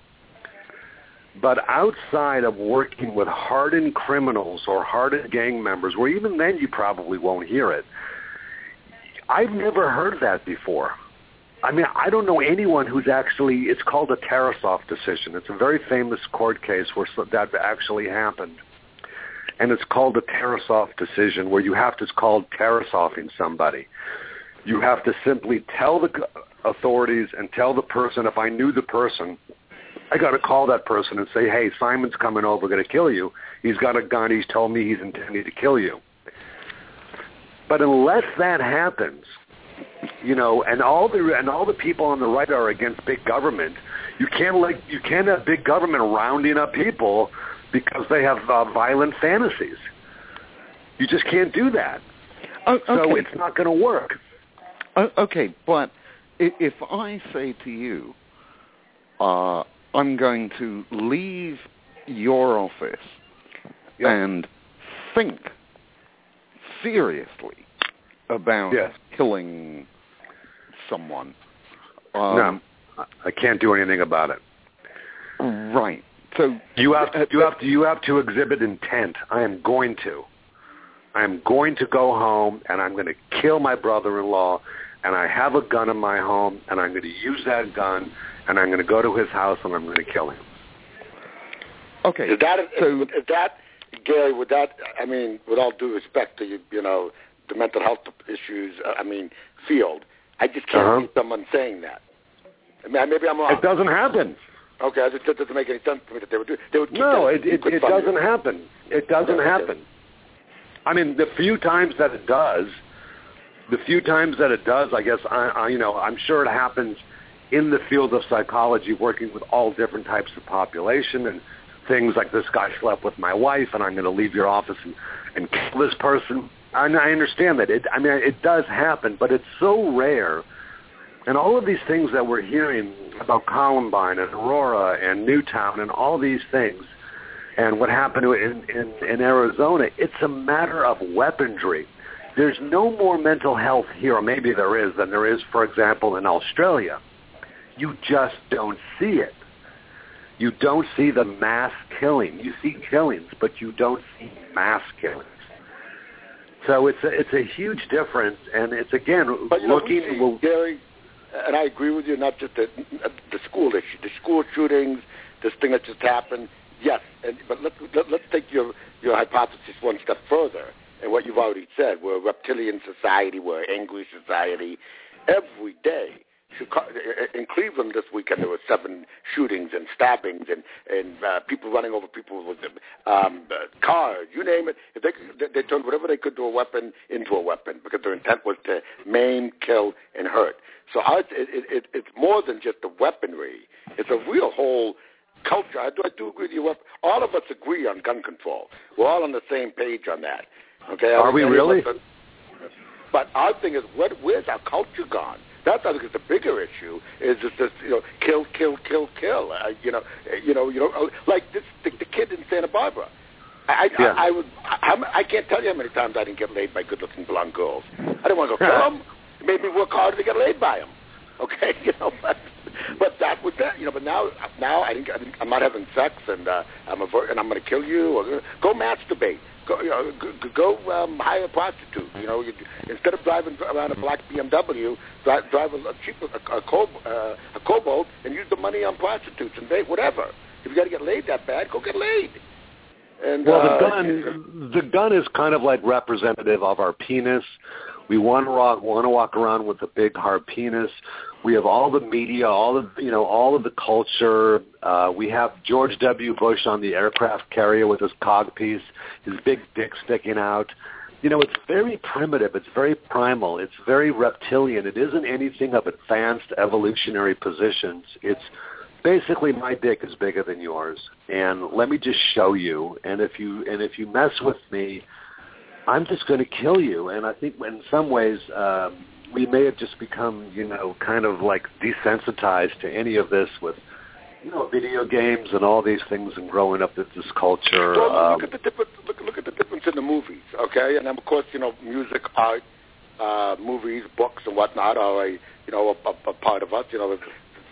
But outside of working with hardened criminals or hardened gang members, where even then you probably won't hear it, I've never heard that before. I mean, I don't know anyone who's actually, it's called a Tarasov decision. It's a very famous court case where that actually happened. And it's called a Tarasov decision, where you have to, it's called Tarasoving somebody. You have to simply tell the authorities and tell the person, if I knew the person, I got to call that person and say, hey, Simon's coming over, going to kill you. He's got a gun. He's told me he's intending to kill you. But unless that happens, you know, and all the and all the people on the right are against big government, you can't like you can't have big government rounding up people because they have uh, violent fantasies. You just can't do that. Oh, okay. So it's not going to work. Oh, okay, but if I say to you, uh, I'm going to leave your office yep. and think seriously about yes. killing someone. Um, no, I can't do anything about it. Right. So you have to, you have to you have to exhibit intent. I am going to. I am going to go home and I'm going to kill my brother-in-law, and I have a gun in my home, and I'm going to use that gun, and I'm going to go to his house and I'm going to kill him. Okay. Is that, so, is, is that, Gary, would that, I mean, with all due respect to, you, you know, the mental health issues, uh, I mean, field, I just can't uh-huh. see someone saying that. I mean, maybe I'm wrong. It doesn't happen. Okay, it just doesn't make any sense to me that they would do. They would keep no, that it, it, it doesn't happen. It doesn't no, happen. I mean, the few times that it does, the few times that it does, I guess, I, I, you know, I'm sure it happens in the field of psychology, working with all different types of population, and things like, this guy slept with my wife, and I'm going to leave your office and, and kill this person. And I understand that. It, I mean, it does happen, but it's so rare. And all of these things that we're hearing about Columbine and Aurora and Newtown and all these things, and what happened in, in, in Arizona, it's a matter of weaponry. There's no more mental health here, or maybe there is, than there is, for example, in Australia. You just don't see it. You don't see the mass killing. You see killings, but you don't see mass killings. So it's a, it's a huge difference, and it's, again, but, you know, looking... We see, well, Gary, and I agree with you, not just the, the school issue, the school shootings, this thing that just happened, yes, and, but let, let, let's take your, your hypothesis one step further, and what you've already said. We're a reptilian society, we're an angry society. Every day, in Cleveland this weekend, there were seven shootings and stabbings and, and uh, people running over people with um, uh, cars, you name it. If they, they turned whatever they could to a weapon into a weapon, because their intent was to maim, kill, and hurt. So I, it, it, it's more than just the weaponry. It's a real whole culture. I do, I do agree with you. All of us agree on gun control. We're all on the same page on that. Okay? Are we really? But our thing is, what, where's our culture gone? That's, I think, is the bigger issue. Is just this, you know, kill, kill, kill, kill. Uh, you know, you know, you know, like this, the, the kid in Santa Barbara. I, yeah. I, I would, I, I can't tell you how many times I didn't get laid by good-looking blonde girls. I didn't want to go kill them. It made me work harder to get laid by them. Okay, you know, but, but that was that. You know, but now, now I didn't, I didn't, I'm not having sex, and uh, I'm a, and I'm going to kill you. Or go masturbate. Go, you know, go, go um, hire a prostitute. You know, you, instead of driving around a black B M W, drive, drive a, a cheap a, a, Cob, uh, a Cobalt, and use the money on prostitutes and date, whatever. If you got to get laid that bad, go get laid. And, well, uh, the gun, the gun is kind of like representative of our penis. We want to walk, want to walk around with a big hard penis. We have all the media, all of you know, all of the culture. Uh, we have George W. Bush on the aircraft carrier with his cog piece, his big dick sticking out. You know, it's very primitive. It's very primal. It's very reptilian. It isn't anything of advanced evolutionary positions. It's basically, my dick is bigger than yours, and let me just show you. And if you and if you mess with me, I'm just going to kill you. And I think in some ways um, we may have just become, you know, kind of like desensitized to any of this with, you know, video games and all these things and growing up with this culture. Well, um, look at the difference. Look, look at the difference in the movies, okay? And of course, you know, music, art, uh, movies, books, and whatnot are a, you know, a, a, a part of us. You know,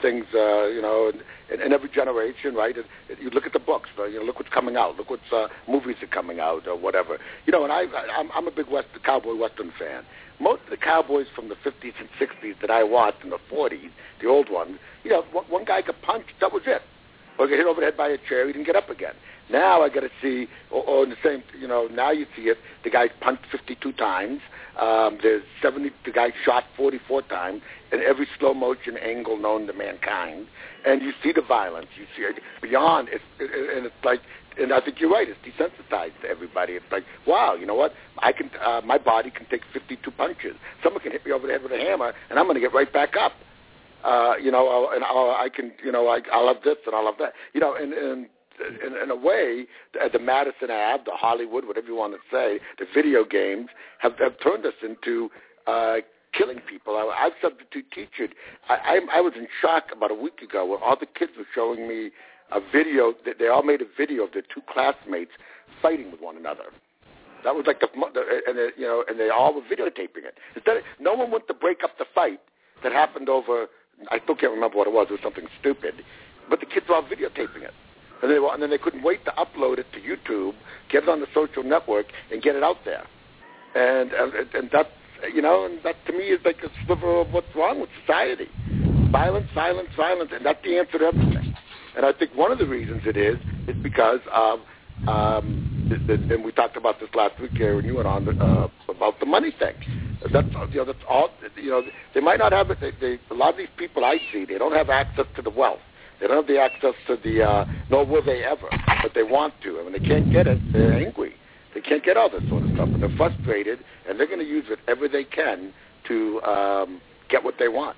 things, uh, you know, in, in every generation, right? And, and you look at the books, uh, you know, look what's coming out, look what's uh, movies are coming out, or whatever. You know, and I, I I'm, I'm a big West, cowboy western fan. Most of the cowboys from the fifties and sixties that I watched in the forties, the old ones, you know, one, one guy got punched, that was it. Or get hit over the head by a chair, he didn't get up again. Now I got to see, or, or in the same, you know, now you see it, the guy punched fifty-two times, um, there's seventy, the guy shot forty-four times, in every slow motion angle known to mankind, and you see the violence, you see it beyond, it's, it, and it's like, and I think you're right, it's desensitized to everybody. It's like, wow, you know what, I can, uh, my body can take fifty-two punches. Someone can hit me over the head with a hammer, and I'm going to get right back up. Uh, you know, I'll, and I'll, I can, you know, I, I'll have this and I'll have that. You know, and, and in, in a way, the, the Madison Ave, the Hollywood, whatever you want to say, the video games have, have turned us into uh, killing people. I, I've substitute teachered. I, I, I was in shock about a week ago when all the kids were showing me a video. That they all made a video of their two classmates fighting with one another. That was like the, and they, you know, and they all were videotaping it. Instead, of, no one went to break up the fight that happened over. I still can't remember what it was. It was something stupid. But the kids were all videotaping it. And, they were, and then they couldn't wait to upload it to YouTube, get it on the social network, and get it out there. And and, and that, you know, and that to me is like a sliver of what's wrong with society. Violence, violence, violence, and that's the answer to everything. And I think one of the reasons it is is because of, um, the, the, and we talked about this last week here when you went on, uh, about the money thing. That's, you know, that's all, you know, they might not have it. They, they, a lot of these people I see, they don't have access to the wealth. They don't have the access to the, uh, nor will they ever, but they want to. And when they can't get it, they're angry. They can't get all this sort of stuff, and they're frustrated, and they're going to use whatever they can to um, get what they want.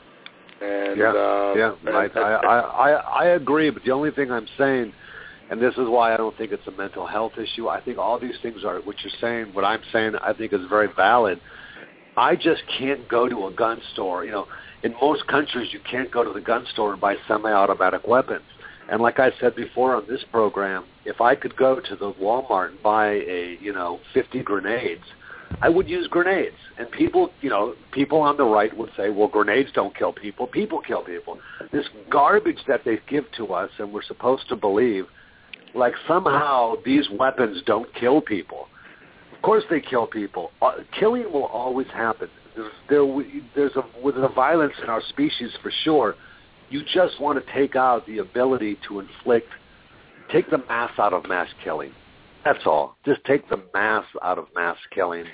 And, yeah, uh, yeah, and, I, I, I, I agree, but the only thing I'm saying, and this is why I don't think it's a mental health issue, I think all these things are, what you're saying, what I'm saying, I think is very valid. I just can't go to a gun store. You know, in most countries, you can't go to the gun store and buy semi-automatic weapons. And like I said before on this program, if I could go to the Walmart and buy a, you know, fifty grenades, I would use grenades. And people, you know, people on the right would say, well, grenades don't kill people. People kill people. This garbage that they give to us, and we're supposed to believe, like somehow these weapons don't kill people. Of course they kill people. Uh, killing will always happen. There's, there, there's a, with the violence in our species for sure. You just want to take out the ability to inflict, take the mass out of mass killing. That's all. Just take the mass out of mass killing,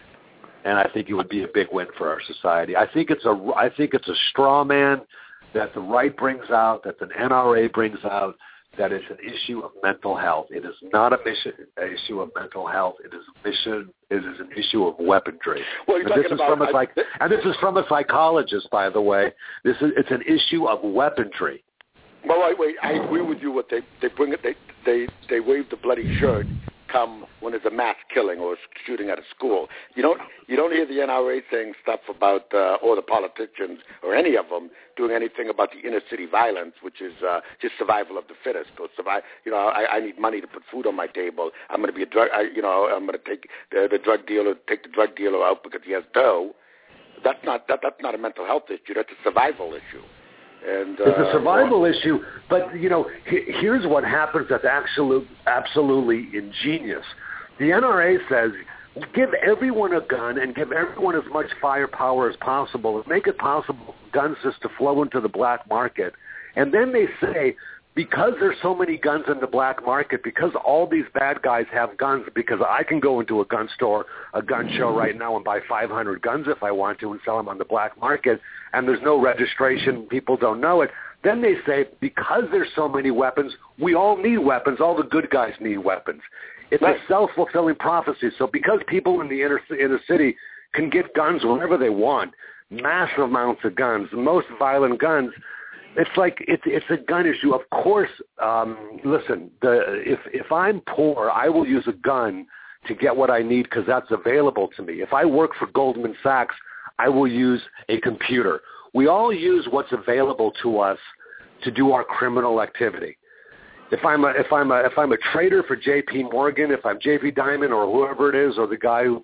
and I think it would be a big win for our society. I think it's a, I think it's a straw man that the right brings out, that the N R A brings out, that is an issue of mental health. It is not a mission, an issue of mental health. It is a mission. It is an issue of weaponry. Well, you're and, this talking is about, from a psych- I, and this is from a psychologist, by the way. This is it's an issue of weaponry. Well, wait, wait. I agree with you. What they they bring it, they they they wave the bloody shirt come when there's a mass killing or a shooting at a school. You don't you don't hear the N R A saying stuff about uh, or the politicians or any of them doing anything about the inner city violence, which is uh, just survival of the fittest. Or survive. You know, I, I need money to put food on my table. I'm going to be a drug. I, you know, I'm going to take the, the drug dealer take the drug dealer out because he has dough. That's not that, that's not a mental health issue. That's a survival issue. And, uh, it's a survival well, issue, but, you know, he, here's what happens that's absolute, absolutely ingenious. The N R A says, give everyone a gun and give everyone as much firepower as possible and make it possible for guns just to flow into the black market. And then they say, because there's so many guns in the black market, because all these bad guys have guns, because I can go into a gun store, a gun show right now and buy five hundred guns if I want to and sell them on the black market, and there's no registration, people don't know it, then they say, because there's so many weapons, we all need weapons, all the good guys need weapons. It's right. a self-fulfilling prophecy. So because people in the inner, inner city can get guns whenever they want, massive amounts of guns, the most violent guns, it's like it's it's a gun issue. Of course, um, listen, the, if if I'm poor, I will use a gun to get what I need because that's available to me. If I work for Goldman Sachs, I will use a computer. We all use what's available to us to do our criminal activity. If I'm a if I'm a if I'm a trader for J P Morgan, if I'm J P Diamond or whoever it is, or the guy who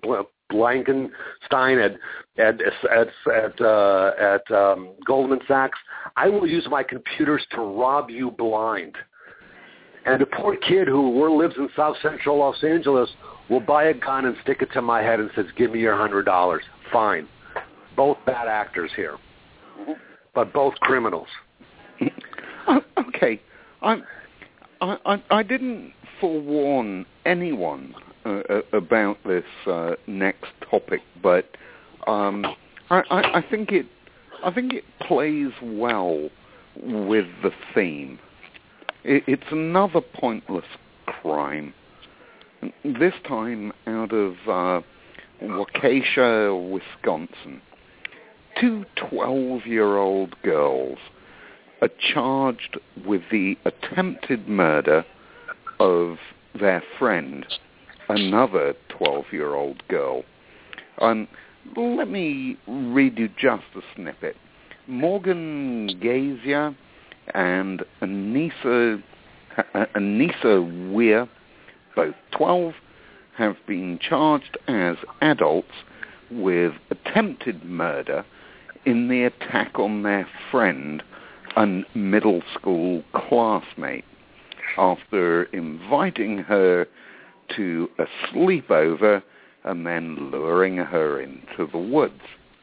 Blankenstein at at at at, uh, at um, Goldman Sachs. I will use my computers to rob you blind. And a poor kid who lives in South Central Los Angeles will buy a gun and stick it to my head and says, "Give me your hundred dollars." Fine. Both bad actors here, but both criminals. Oh, okay, I, I I didn't forewarn anyone uh, about this uh, next topic, but um, I, I, I think it I think it plays well with the theme. It, it's another pointless crime. This time out of uh, Waukesha, Wisconsin. Two twelve-year-old girls are charged with the attempted murder of their friend, another twelve-year-old girl. Um, let me read you just a snippet. Morgan Gazier and Anissa, Anissa Weir, both twelve, have been charged as adults with attempted murder in the attack on their friend, a middle school classmate, after inviting her to a sleepover and then luring her into the woods.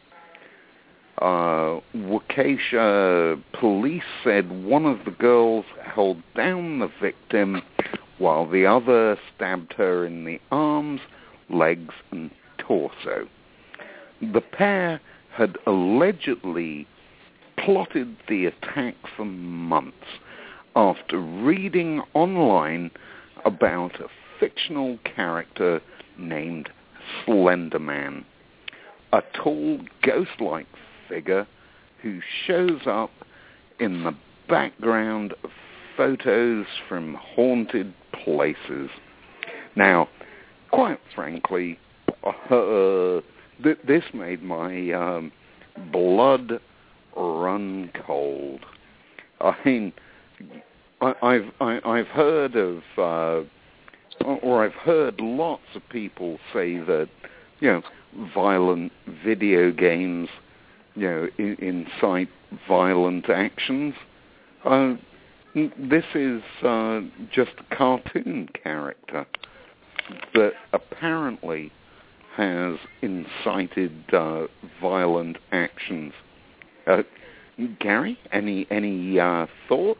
Uh, Waukesha police said one of the girls held down the victim while the other stabbed her in the arms, legs, and torso. The pair had allegedly plotted the attack for months after reading online about a fictional character named Slender Man, a tall, ghost-like figure who shows up in the background of photos from haunted places. Now, quite frankly, uh, th- this made my um, blood run cold. I mean, I, I've I, I've heard of, uh, or I've heard lots of people say that, you know, violent video games, you know, in, incite violent actions. Uh, this is uh, just a cartoon character that apparently has incited uh, violent actions. Uh, Gary, any any uh, thoughts?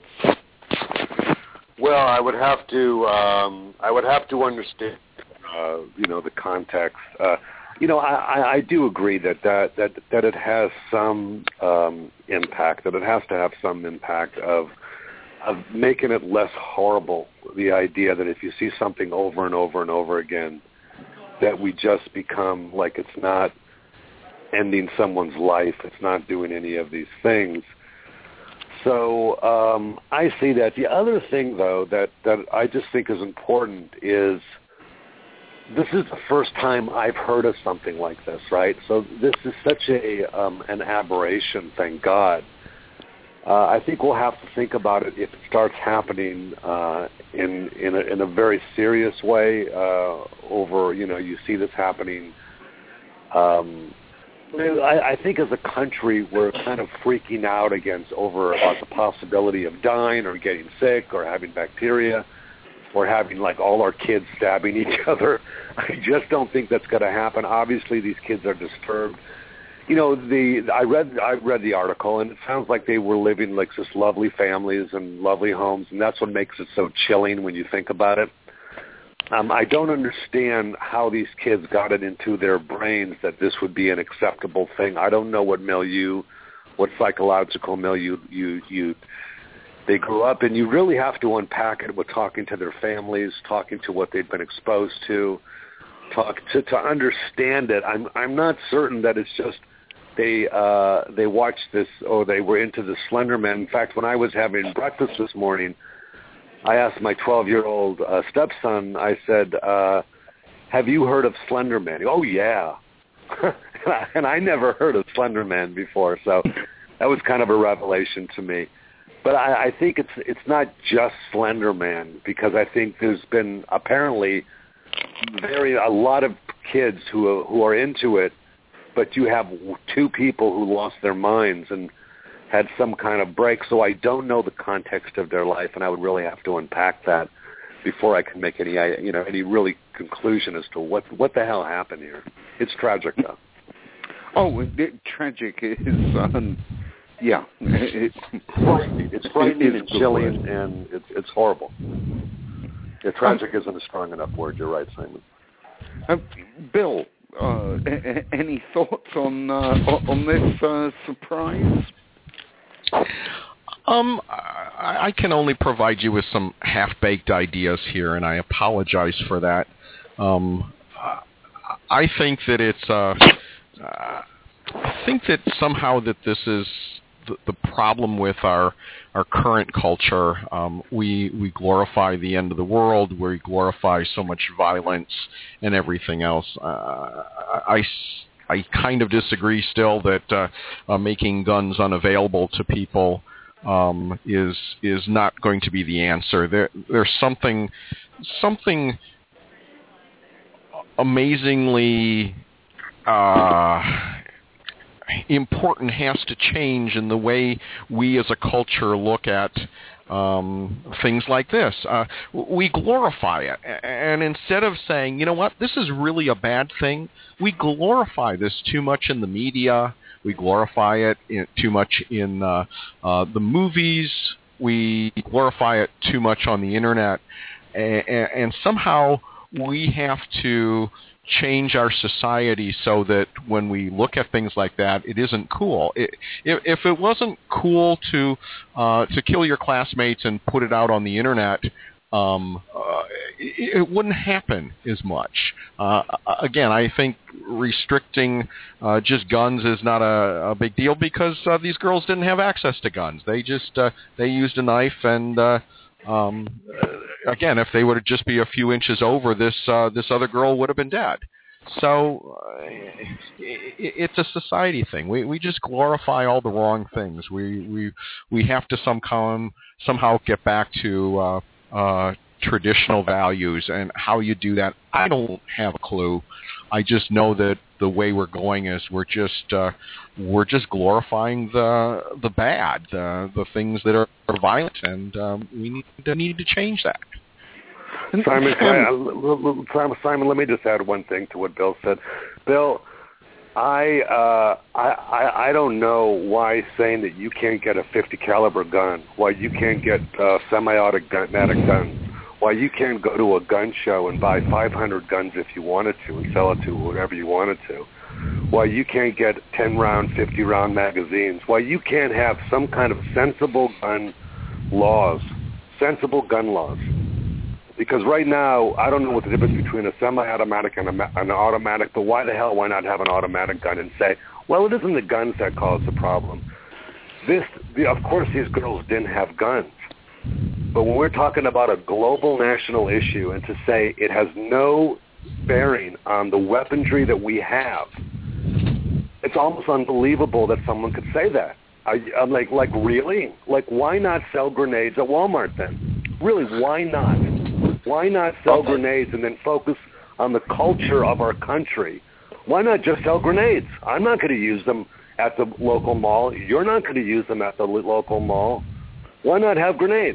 Well, I would have to um, I would have to understand, uh, you know, the context. Uh, you know, I, I, I do agree that that, that that it has some um, impact. That it has to have some impact of of making it less horrible. The idea that if you see something over and over and over again, that we just become like it's not ending someone's life. It's not doing any of these things. So um, I see that. The other thing, though, that, that I just think is important is this is the first time I've heard of something like this, right? So this is such a um, an aberration, thank God. Uh, I think we'll have to think about it if it starts happening uh, in in a, in a very serious way. Uh, over, you know, you see this happening. Um, I, I think as a country, we're kind of freaking out against over about the possibility of dying or getting sick or having bacteria or having like all our kids stabbing each other. I just don't think that's going to happen. Obviously, these kids are disturbed. You know, the I read I read the article, and it sounds like they were living like just lovely families and lovely homes, and that's what makes it so chilling when you think about it. Um, I don't understand how these kids got it into their brains that this would be an acceptable thing. I don't know what milieu, what psychological milieu you you they grew up in. You really have to unpack it with talking to their families, talking to what they've been exposed to, talk to to understand it. I'm I'm not certain that it's just they uh, they watched this or they were into the Slender Man. In fact, when I was having breakfast this morning, I asked my twelve-year-old uh, stepson, I said, uh, have you heard of Slender Man? Oh, yeah. And I never heard of Slender Man before, so that was kind of a revelation to me. But I, I think it's it's not just Slender Man, because I think there's been apparently very a lot of kids who who are into it, but you have two people who lost their minds and had some kind of break. So I don't know the context of their life, and I would really have to unpack that before I can make any, you know, any really conclusion as to what what the hell happened here. It's tragic, though. Oh, it, it, tragic is, um, yeah. It, frightening. It's frightening it and chilling, and, and it's it's horrible. Yeah, tragic um, isn't a strong enough word. You're right, Simon. Uh, Bill, uh, a- any thoughts on uh, on this uh, surprise? Um, I, I can only provide you with some half-baked ideas here, and I apologize for that. Um, I think that it's. Uh, uh, I think that somehow that this is the, the problem with our our current culture. Um, we we glorify the end of the world. We glorify so much violence and everything else. Uh, I. I kind of disagree still that uh, uh, making guns unavailable to people um, is is not going to be the answer. There, there's something something amazingly uh, important has to change in the way we as a culture look at Um, things like this. Uh, we glorify it. And instead of saying, you know what, this is really a bad thing, we glorify this too much in the media. We glorify it in, too much in uh, uh, the movies. We glorify it too much on the Internet. And, and somehow we have to change our society so that when we look at things like that, it isn't cool. It, if, if it wasn't cool to uh, to kill your classmates and put it out on the Internet, um, uh, it, it wouldn't happen as much. Uh, again, I think restricting uh, just guns is not a, a big deal because uh, these girls didn't have access to guns. They just uh, they used a knife and. Uh, Um, again, if they would have just be a few inches over, this uh, this other girl would have been dead. So uh, it, it's a society thing. We we just glorify all the wrong things. We we we have to somehow somehow get back to uh, uh, traditional values, and how you do that, I don't have a clue. I just know that the way we're going is we're just uh, we're just glorifying the the bad, the the things that are, are violent, and um, we need to need to change that. Simon, can I, Simon, let me just add one thing to what Bill said. Bill, I uh, I, I I don't know why saying that you can't get a fifty caliber gun, why you can't get uh, semi-automatic guns, why you can't go to a gun show and buy five hundred guns if you wanted to and sell it to whoever you wanted to, why you can't get ten round, fifty round magazines, why you can't have some kind of sensible gun laws, sensible gun laws. Because right now, I don't know what the difference between a semi-automatic and a, an automatic, but why the hell, why not have an automatic gun and say, well, it isn't the guns that cause the problem. This, the, of course, these girls didn't have guns. But when we're talking about a global national issue and to say it has no bearing on the weaponry that we have, it's almost unbelievable that someone could say that. I, I'm like, like, really? Like, why not sell grenades at Walmart then? Really, why not? Why not sell okay. grenades and then focus on the culture of our country? Why not just sell grenades? I'm not going to use them at the local mall. You're not going to use them at the local mall. Why not have grenades?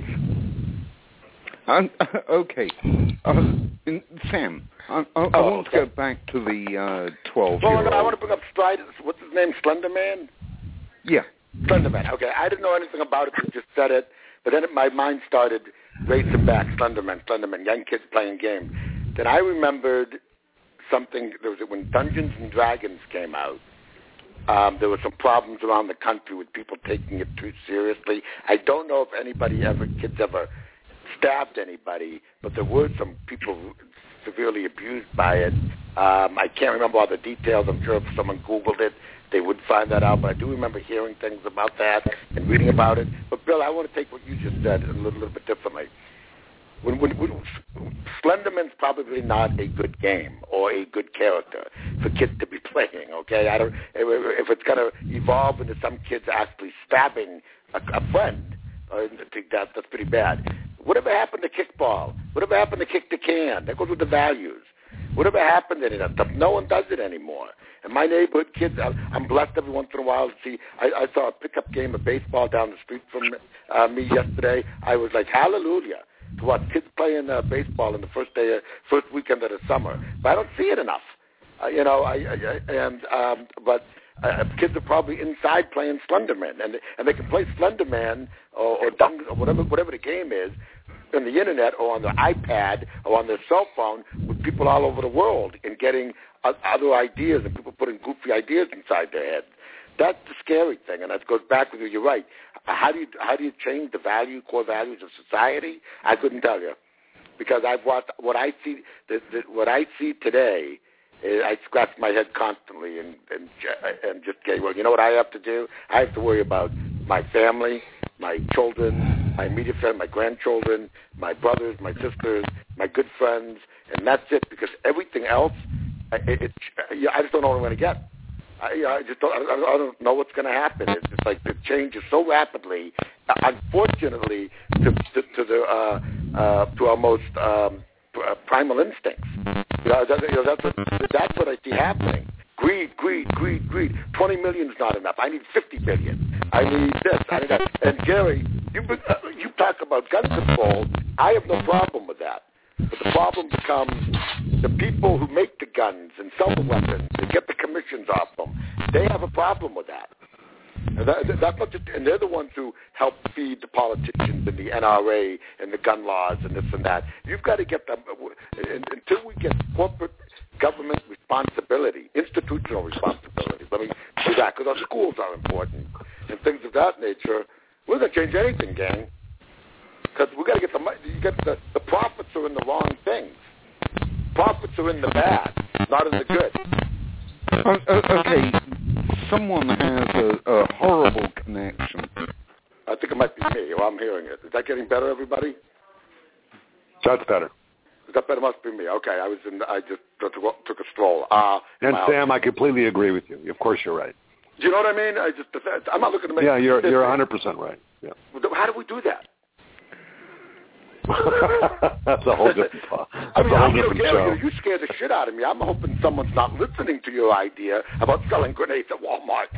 Um, okay. Uh, Sam, I, I, I oh, want okay. to go back to the uh, twelve-year-old. Well, I want to bring up Strider. What's his name? Slender Man? Yeah. Slender Man. Okay. I didn't know anything about it. You just said it. But then my mind started racing back. Slender Man, Slender Man, young kids playing games. Then I remembered something. There was when Dungeons and Dragons came out. Um, there were some problems around the country with people taking it too seriously. I don't know if anybody ever, kids ever stabbed anybody, but there were some people severely abused by it. Um, I can't remember all the details. I'm sure if someone Googled it, they would find that out. But I do remember hearing things about that and reading about it. But, Bill, I want to take what you just said a little, little bit differently. When, when, when Slenderman's probably not a good game or a good character for kids to be playing. Okay, I don't. If it's going to evolve into some kids actually stabbing a, a friend, uh, that, that's pretty bad. Whatever happened to kickball? Whatever happened to kick the can? That goes with the values. Whatever happened to that stuff? No one does it anymore. And my neighborhood kids, I'm blessed every once in a while to see. I, I saw a pickup game of baseball down the street from uh, me yesterday. I was like, hallelujah, to watch kids playing uh, baseball in the first day, first weekend of the summer. But I don't see it enough. Uh, you know, I, I, and um, but uh, kids are probably inside playing Slenderman, and and they can play Slenderman or, or, Dung, or whatever whatever the game is on the internet or on their iPad or on their cell phone with people all over the world and getting other ideas and people putting goofy ideas inside their head. That's the scary thing, and that goes back with you. You're right. How do you how do you change the value, core values of society? I couldn't tell you, because I've watched what I see. The, the, what I see today, is I scratch my head constantly and and and just get, well, you know what I have to do? I have to worry about my family, my children, my immediate family, my grandchildren, my brothers, my sisters, my good friends, and that's it. Because everything else, it, it, I just don't know what I'm going to get. I, I just don't. I, I don't know what's going to happen. It's just like the change is so rapidly. Unfortunately, to, to, to the uh, uh, to our most um, primal instincts. You know, that, you know that's what that's what I see happening. Greed, greed, greed, greed. Twenty million is not enough. I need fifty million. I need this. I need that. And Gary, you uh, you talk about gun control. I have no problem with that. But the problem becomes the people who make the guns and sell the weapons and get the commissions off them. They have a problem with that. And, that, that's not just, and they're the ones who help feed the politicians and the N R A and the gun laws and this and that. You've got to get them, until we get corporate government responsibility, institutional responsibility. Let me do that, because our schools are important and things of that nature. We're going to change anything, gang. Because we got to get the money. You get the the profits are in the wrong things. Profits are in the bad, not in the good. Uh, okay, someone has a, a horrible connection. I think it might be me, or I'm hearing it. Is that getting better, everybody? That's better. Is that better? Must be me. Okay, I was in. I just took, took a stroll. Uh, and Sam, I completely agree with you. Of course, you're right. Do you know what I mean? I just. I'm not looking to make. Yeah, you're you're one hundred percent right. Yeah. How do we do that? That's a whole different thought. That's I mean, a whole I'm different you, show. You scared the shit out of me. I'm hoping someone's not listening to your idea about selling grenades at Walmart.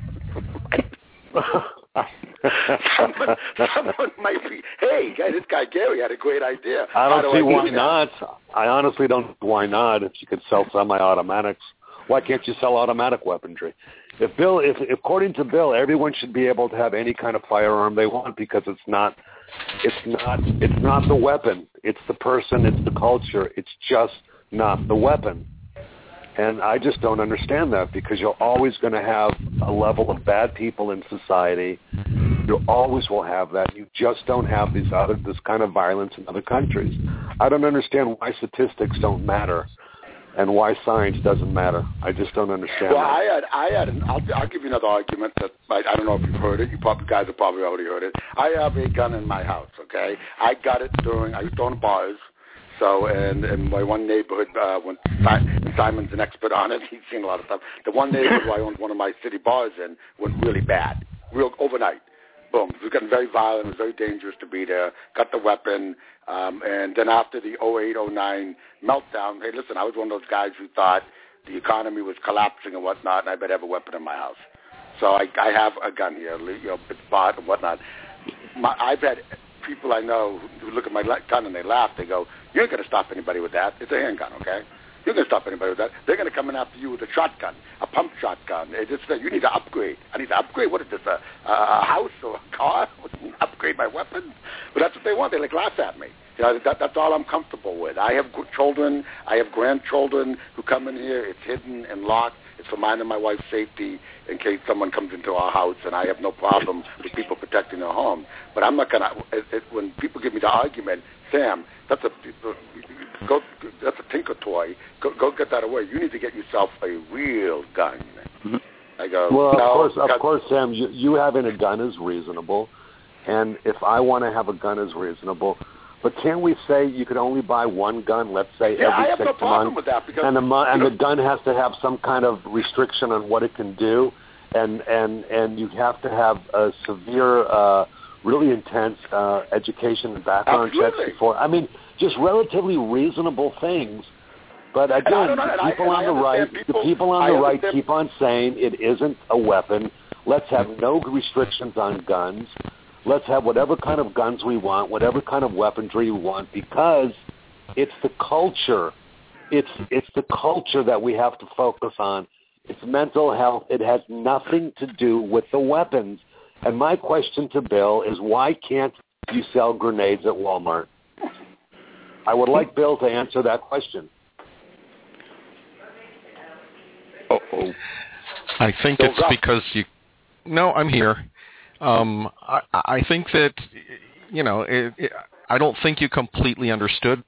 someone, someone might be, hey, this guy Gary had a great idea. I don't do see I why do not. I honestly don't see why not. If you could sell semi-automatics, why can't you sell automatic weaponry? If Bill, if according to Bill, everyone should be able to have any kind of firearm they want, because it's not, it's not, it's not the weapon. It's the person. It's the culture. It's just not the weapon. And I just don't understand that, because you're always going to have a level of bad people in society. You always will have that. You just don't have these other this kind of violence in other countries. I don't understand why statistics don't matter and why science doesn't matter. I just don't understand. Well, that. I had, I had, an, I'll, I'll give you another argument that I, I don't know if you've heard it. You probably guys have probably already heard it. I have a gun in my house. Okay, I got it during I was throwing bars. So, and in my one neighborhood, uh, when Simon's an expert on it, he's seen a lot of stuff. The one neighborhood where I owned one of my city bars in went really bad, real overnight. Boom. It was getting very violent. It was very dangerous to be there. Got the weapon. Um, and then after the oh eight oh nine meltdown, hey, listen, I was one of those guys who thought the economy was collapsing and whatnot, and I better have a weapon in my house. So I, I have a gun here, you know, it's bought and whatnot. My, I've had people I know who look at my gun and they laugh. They go, "You ain't going to stop anybody with that. It's a handgun, okay? You're going to stop anybody with that. They're going to come in after you with a shotgun, a pump shotgun. It's just, uh, you need to upgrade. I need to upgrade. What is this, a, a house or a car? Upgrade my weapons?" But that's what they want. They like laugh at me. You know, that, that's all I'm comfortable with. I have children. I have grandchildren who come in here. It's hidden and locked. It's for mine and my wife's safety in case someone comes into our house, and I have no problem with people protecting their home. But I'm not going to, when people give me the argument, Sam, that's a, go, that's a tinker toy. Go, go get that away. You need to get yourself a real gun. Mm-hmm. I go, well, no, of course, gun. of course, Sam, you, you having a gun is reasonable. And if I want to have a gun is reasonable. But can't we say you could only buy one gun, let's say, yeah, every I have six no problem months, with that because, and, the, mo- and know, the gun has to have some kind of restriction on what it can do, and and, and you have to have a severe, uh, really intense uh, education and background absolutely. checks before. I mean, just relatively reasonable things But again, know, the people I, on the right, people, the people on the I right understand. keep on saying it isn't a weapon. Let's have no restrictions on guns. Let's have whatever kind of guns we want, whatever kind of weaponry we want, because it's the culture. It's it's the culture that we have to focus on. It's mental health. It has nothing to do with the weapons. And my question to Bill is, why can't you sell grenades at Walmart? I would like Bill to answer that question. Uh-oh. I think Bill it's Ruff. because you... No, I'm here. Um, I, I think that, you know, it, it, I don't think you completely understood.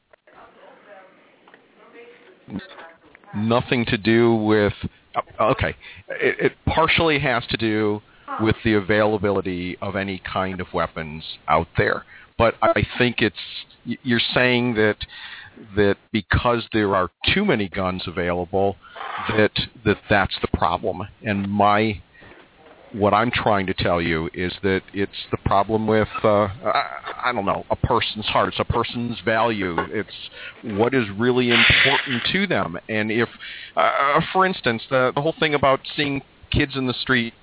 Nothing to do with... Okay. It, it partially has to do with the availability of any kind of weapons out there. But I think it's... You're saying that that because there are too many guns available, that that that's the problem. And my... What I'm trying to tell you is that it's the problem with, uh, I, I don't know, a person's heart. It's a person's value. It's what is really important to them. And if, uh, for instance, the, the whole thing about seeing kids in the street,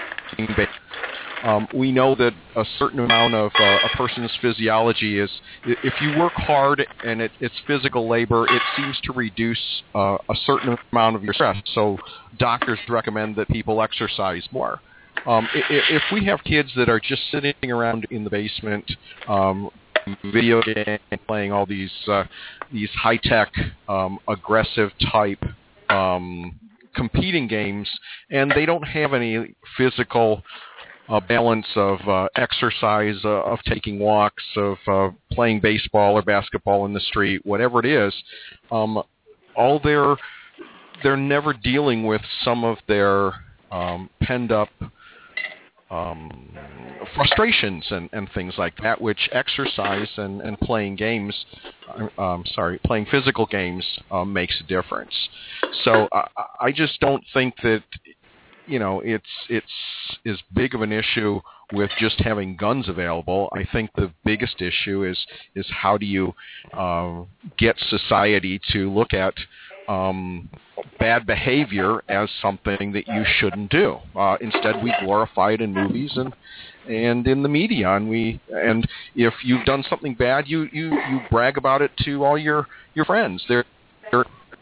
um, we know that a certain amount of uh, a person's physiology is, if you work hard and it, it's physical labor, it seems to reduce uh, a certain amount of your stress. So doctors recommend that people exercise more. Um, if, if we have kids that are just sitting around in the basement, um, video game, playing all these uh, these high tech, um, aggressive type um, competing games, and they don't have any physical uh, balance of uh, exercise, uh, of taking walks, of uh, playing baseball or basketball in the street, whatever it is, um, all they're they're never dealing with some of their um, penned up Um, frustrations and, and things like that, which exercise and, and playing games, um, sorry, playing physical games um, makes a difference. So I, I just don't think that, you know, it's it's as big of an issue with just having guns available. I think the biggest issue is is how do you uh, get society to look at Um, bad behavior as something that you shouldn't do. Uh, instead, we glorify it in movies and and in the media, and we and if you've done something bad, you you, you brag about it to all your your friends. There, there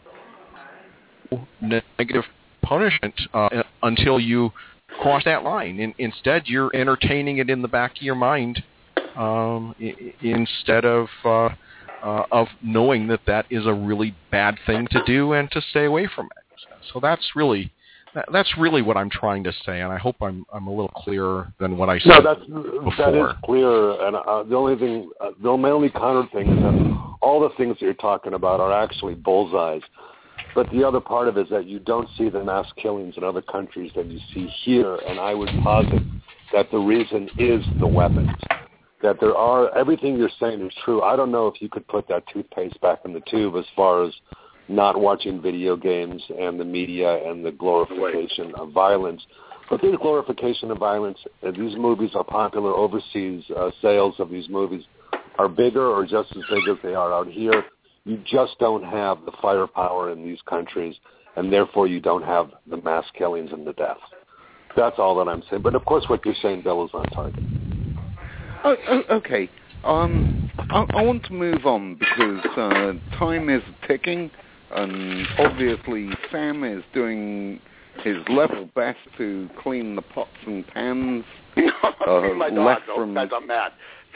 negative punishment uh, until you cross that line. In, instead, you're entertaining it in the back of your mind um, I, instead of. Uh, Uh, of knowing that that is a really bad thing to do and to stay away from it. So that's really that, that's really what I'm trying to say, and I hope I'm I'm a little clearer than what I said no, that's, before. That is clear, and uh, the only thing, uh, the my only counter thing is that all the things that you're talking about are actually bullseyes. But the other part of it is that you don't see the mass killings in other countries that you see here, and I would posit that the reason is the weapons. That there are, everything you're saying is true. I don't know if you could put that toothpaste back in the tube as far as not watching video games and the media and the glorification of violence. But there's glorification of violence. These movies are popular overseas. Uh, sales of these movies are bigger or just as big as they are out here. You just don't have the firepower in these countries, and therefore you don't have the mass killings and the deaths. That's all that I'm saying. But, of course, what you're saying, Bill, is on target. Oh, oh, okay. Um, I, I want to move on because uh, time is ticking, and obviously Sam is doing his level best to clean the pots and pans. uh, my dog, left those from... guys are mad.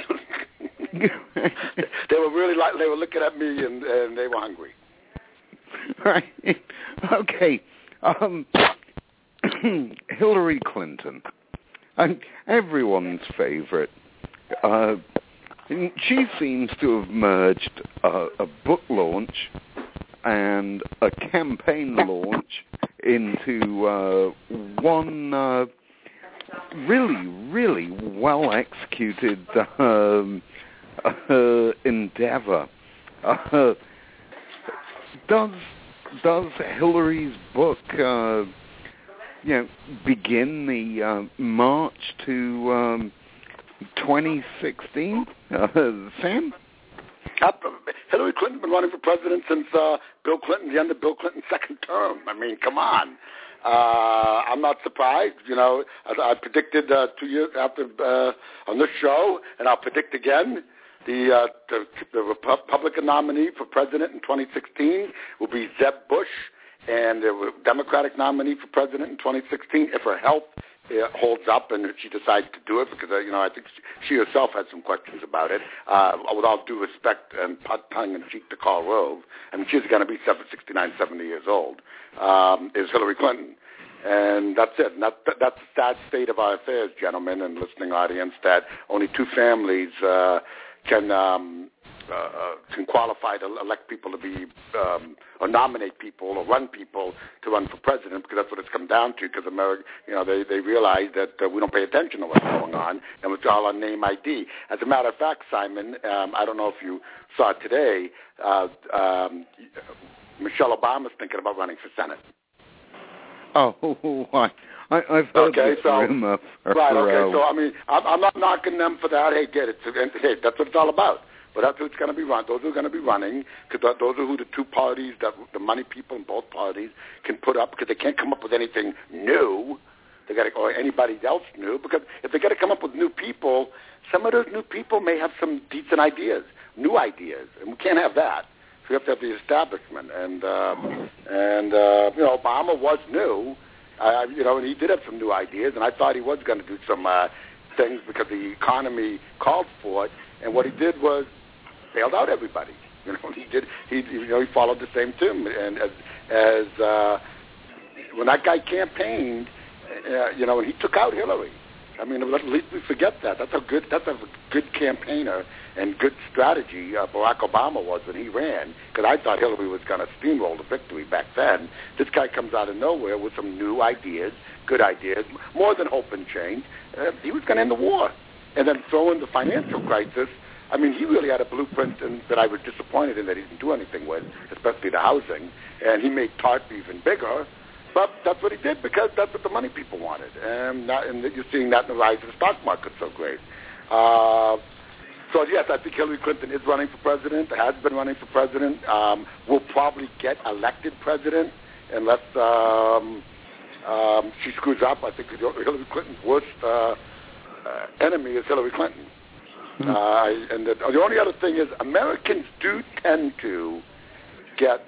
They were really like they were looking at me, and, and they were hungry. Right. Okay. Um, Hillary Clinton, and everyone's favorite. Uh, she seems to have merged uh, a book launch and a campaign launch into uh, one uh, really, really well-executed um, uh, endeavor. Uh, does does Hillary's book, uh, you know, begin the uh, march to um, twenty sixteen, uh, Sam? Uh, Hillary Clinton's been running for president since uh, Bill Clinton, the end of Bill Clinton's second term. I mean, come on. Uh, I'm not surprised. You know, as I predicted uh, two years after uh, on this show, and I'll predict again, the, uh, the, the Republican nominee for president in twenty sixteen will be Zeb Bush, and the Democratic nominee for president in twenty sixteen, if her health uh, holds up and if she decides to do it, because, uh, you know, I think she herself had some questions about it, uh, with all due respect and tongue-in-cheek to Karl Rove, I mean, she's going to be sixty-nine, seventy years old, um, is Hillary Clinton. And that's it. And that, that's the sad state of our affairs, gentlemen and listening audience, that only two families uh, can um, uh, can qualify to elect people to be um, or nominate people or run people to run for president, because that's what it's come down to. Because America, you know, they they realize that uh, we don't pay attention to what's going on, and it's all on name I D. As a matter of fact, Simon, um, I don't know if you saw it today. Uh, um, Michelle Obama's thinking about running for Senate. Oh, I, I, I've heard okay, this so, rumor. For, right, okay, uh, so, I mean, I'm, I'm not knocking them for that. Hey, get it. Hey, that's what it's all about. But that's what's going to be run. Those are going to be running, because those are who the two parties, that the money people in both parties can put up, because they can't come up with anything new. They got to, or anybody else new, because if they got to come up with new people, some of those new people may have some decent ideas, new ideas, and we can't have that. We have to have the establishment, and uh, and uh, you know, Obama was new, uh, you know, and he did have some new ideas, and I thought he was going to do some uh, things because the economy called for it, and what he did was bailed out everybody. You know, he did, he you know, he followed the same tune, and as as uh, when that guy campaigned, uh, you know, and he took out Hillary. I mean, at least we forget that. That's a good. That's a good campaigner and good strategy uh, Barack Obama was when he ran. Because I thought Hillary was going to steamroll the victory back then. This guy comes out of nowhere with some new ideas, good ideas, more than hope and change. Uh, he was going to end the war, and then throw in the financial crisis. I mean, he really had a blueprint and, that I was disappointed in that he didn't do anything with, especially the housing. And he made TARP even bigger. But that's what he did, because that's what the money people wanted. And, that, and you're seeing that in the rise of the stock market so great. Uh, so, yes, I think Hillary Clinton is running for president, has been running for president, um, will probably get elected president unless um, um, she screws up. I think Hillary Clinton's worst uh, uh, enemy is Hillary Clinton. Mm-hmm. Uh, and the, the only other thing is Americans do tend to get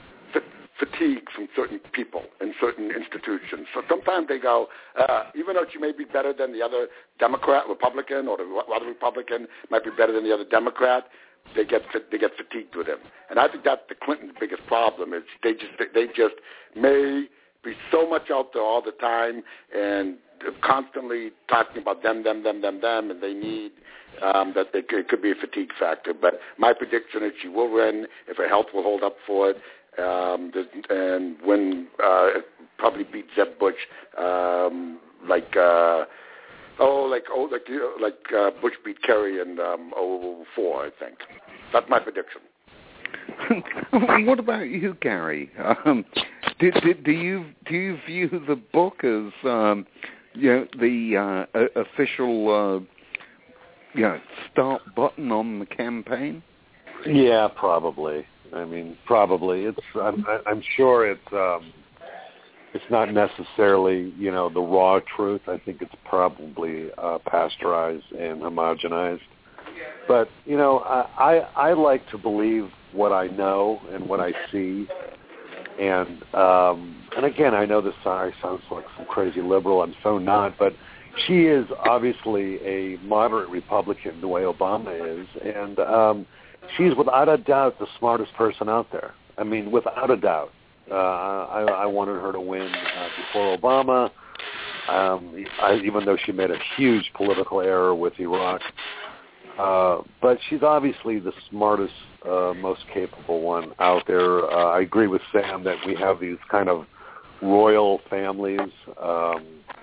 fatigue from certain people in certain institutions. So sometimes they go, uh, even though she may be better than the other Democrat, Republican, or the other Republican might be better than the other Democrat, they get they get fatigued with him. And I think that's the Clintons' biggest problem, is they just they just may be so much out there all the time and constantly talking about them, them, them, them, them, and they need um, that they could, it could be a fatigue factor. But my prediction is she will win if her health will hold up for it. Um, and when uh, probably beat Zeb Bush, um, like uh, oh, like oh, like like uh, Bush beat Kerry in um, oh four, I think. That's my prediction. What about you, Gary? Um, do, do, do you do you view the book as um, you know the uh, official uh, you know start button on the campaign? Yeah, probably. I mean, probably. It's. I'm, I'm sure it's. Um, it's not necessarily, you know, the raw truth. I think it's probably uh, pasteurized and homogenized. But you know, I, I I like to believe what I know and what I see. And um, and again, I know this sorry sounds like some crazy liberal. I'm so not. But she is obviously a moderate Republican, the way Obama is, and. Um, She's without a doubt the smartest person out there. I mean, without a doubt. Uh, I, I wanted her to win uh, before Obama, um, I, even though she made a huge political error with Iraq. Uh, but she's obviously the smartest, uh, most capable one out there. Uh, I agree with Sam that we have these kind of royal families. Um,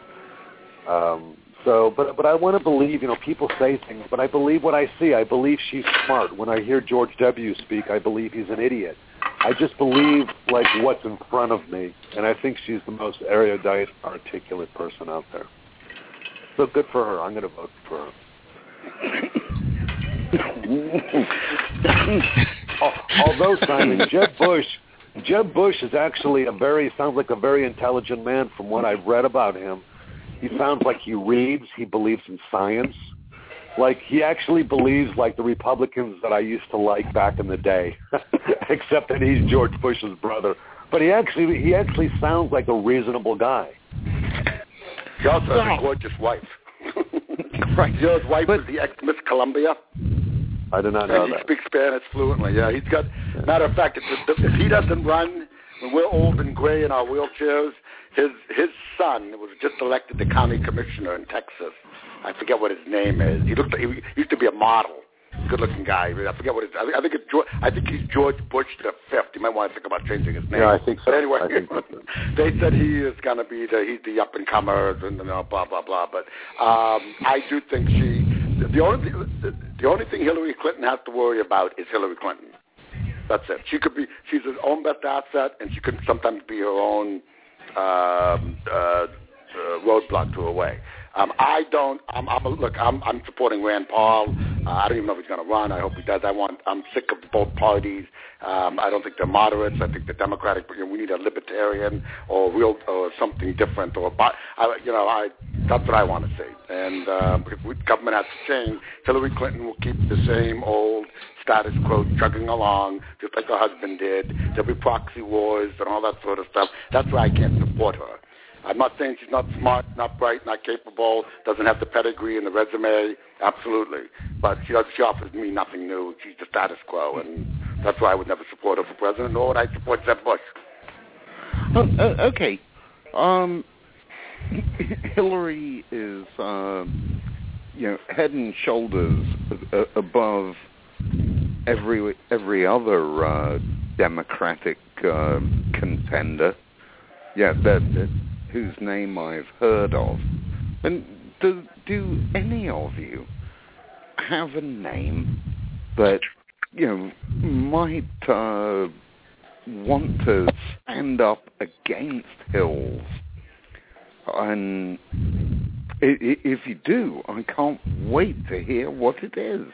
um, So, but but I want to believe, you know, people say things, but I believe what I see. I believe she's smart. When I hear George W. speak, I believe he's an idiot. I just believe, like, what's in front of me, and I think she's the most erudite, articulate person out there. So good for her. I'm going to vote for her. Although, Simon, Jeb Bush, Jeb Bush is actually a very, sounds like a very intelligent man from what I've read about him. He sounds like he reads, he believes in science. Like, he actually believes like the Republicans that I used to like back in the day, except that he's George Bush's brother. But he actually, he actually sounds like a reasonable guy. He also has a gorgeous wife. Right. You know, his wife but, was the ex-Miss Columbia. I did not know and he that. speaks Spanish fluently. Yeah, he's got. Matter of fact, if, if he doesn't run when we're old and gray in our wheelchairs, his his son was just elected the county commissioner in Texas. I forget what his name is. He looked. He used to be a model. Good-looking guy. I forget what it is. I think it's George, I think he's George Bush the fifth. You might want to think about changing his name. Yeah, I think so. But anyway, think so. They said he is going to be the he's the up-and-comer and you know, blah blah blah. But um, I do think she. The only the, the only thing Hillary Clinton has to worry about is Hillary Clinton. That's it. She could be. She's her own best asset, and she could sometimes be her own um, uh, uh, roadblock to her way. Um, I don't. I'm, I'm a, look. I'm, I'm supporting Rand Paul. Uh, I don't even know if he's going to run. I hope he does. I want. I'm sick of both parties. Um, I don't think they're moderates. I think the Democratic. You know, we need a libertarian or real or something different. Or I, you know, I. That's what I want to see. And um, if we, government has to change, Hillary Clinton will keep the same old status quo chugging along, just like her husband did. There'll be proxy wars and all that sort of stuff. That's why I can't support her. I'm not saying she's not smart, not bright, not capable, doesn't have the pedigree and the resume. Absolutely. But she, does, she offers me nothing new. She's the status quo, and that's why I would never support her for president, nor would I support Jeb Bush. Oh, uh, okay. Um, Hillary is, um, you know, head and shoulders above every every other uh, Democratic uh, contender. Yeah, that, that whose name I've heard of. And do, do any of you have a name that, you know, might uh, want to stand up against Hills? And if you do, I can't wait to hear what it is.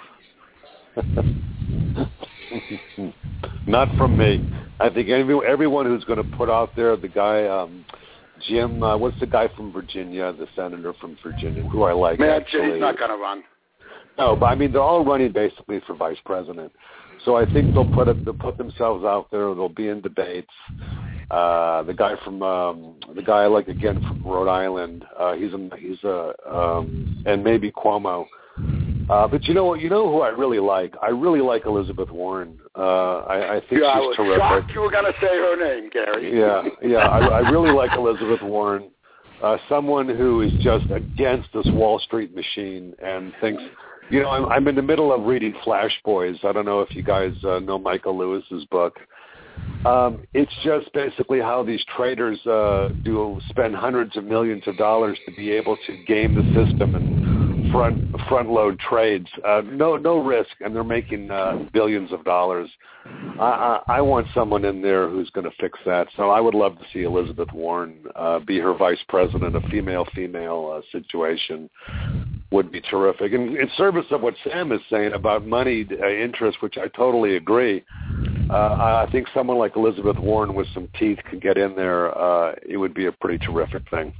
Not from me. I think every, everyone who's going to put out there, the guy, um, Jim, uh, what's the guy from Virginia, the senator from Virginia, who I like, Man, actually. he's not going to run. No, but I mean, they're all running basically for vice president. So I think they'll put it, they'll put themselves out there. They'll be in debates. Uh, the guy from, um, the guy I like, again, from Rhode Island, uh, he's a, he's a, um, and maybe Cuomo. Uh, but you know what? You know who I really like? I really like Elizabeth Warren. Uh, I, I think yeah, she's I was terrific. shocked you were going to say her name, Gary. Yeah, yeah. I, I really like Elizabeth Warren. Uh, someone who is just against this Wall Street machine and thinks, you know, I'm, I'm in the middle of reading Flash Boys. I don't know if you guys uh, know Michael Lewis's book. Um, it's just basically how these traders uh, do spend hundreds of millions of dollars to be able to game the system and front front load trades. Uh, no no risk, and they're making uh, billions of dollars. I, I, I want someone in there who's going to fix that. So I would love to see Elizabeth Warren uh, be her vice president. A female-female uh, situation would be terrific. And in service of what Sam is saying about money uh, interest, which I totally agree, uh, I think someone like Elizabeth Warren with some teeth could get in there. Uh, it would be a pretty terrific thing.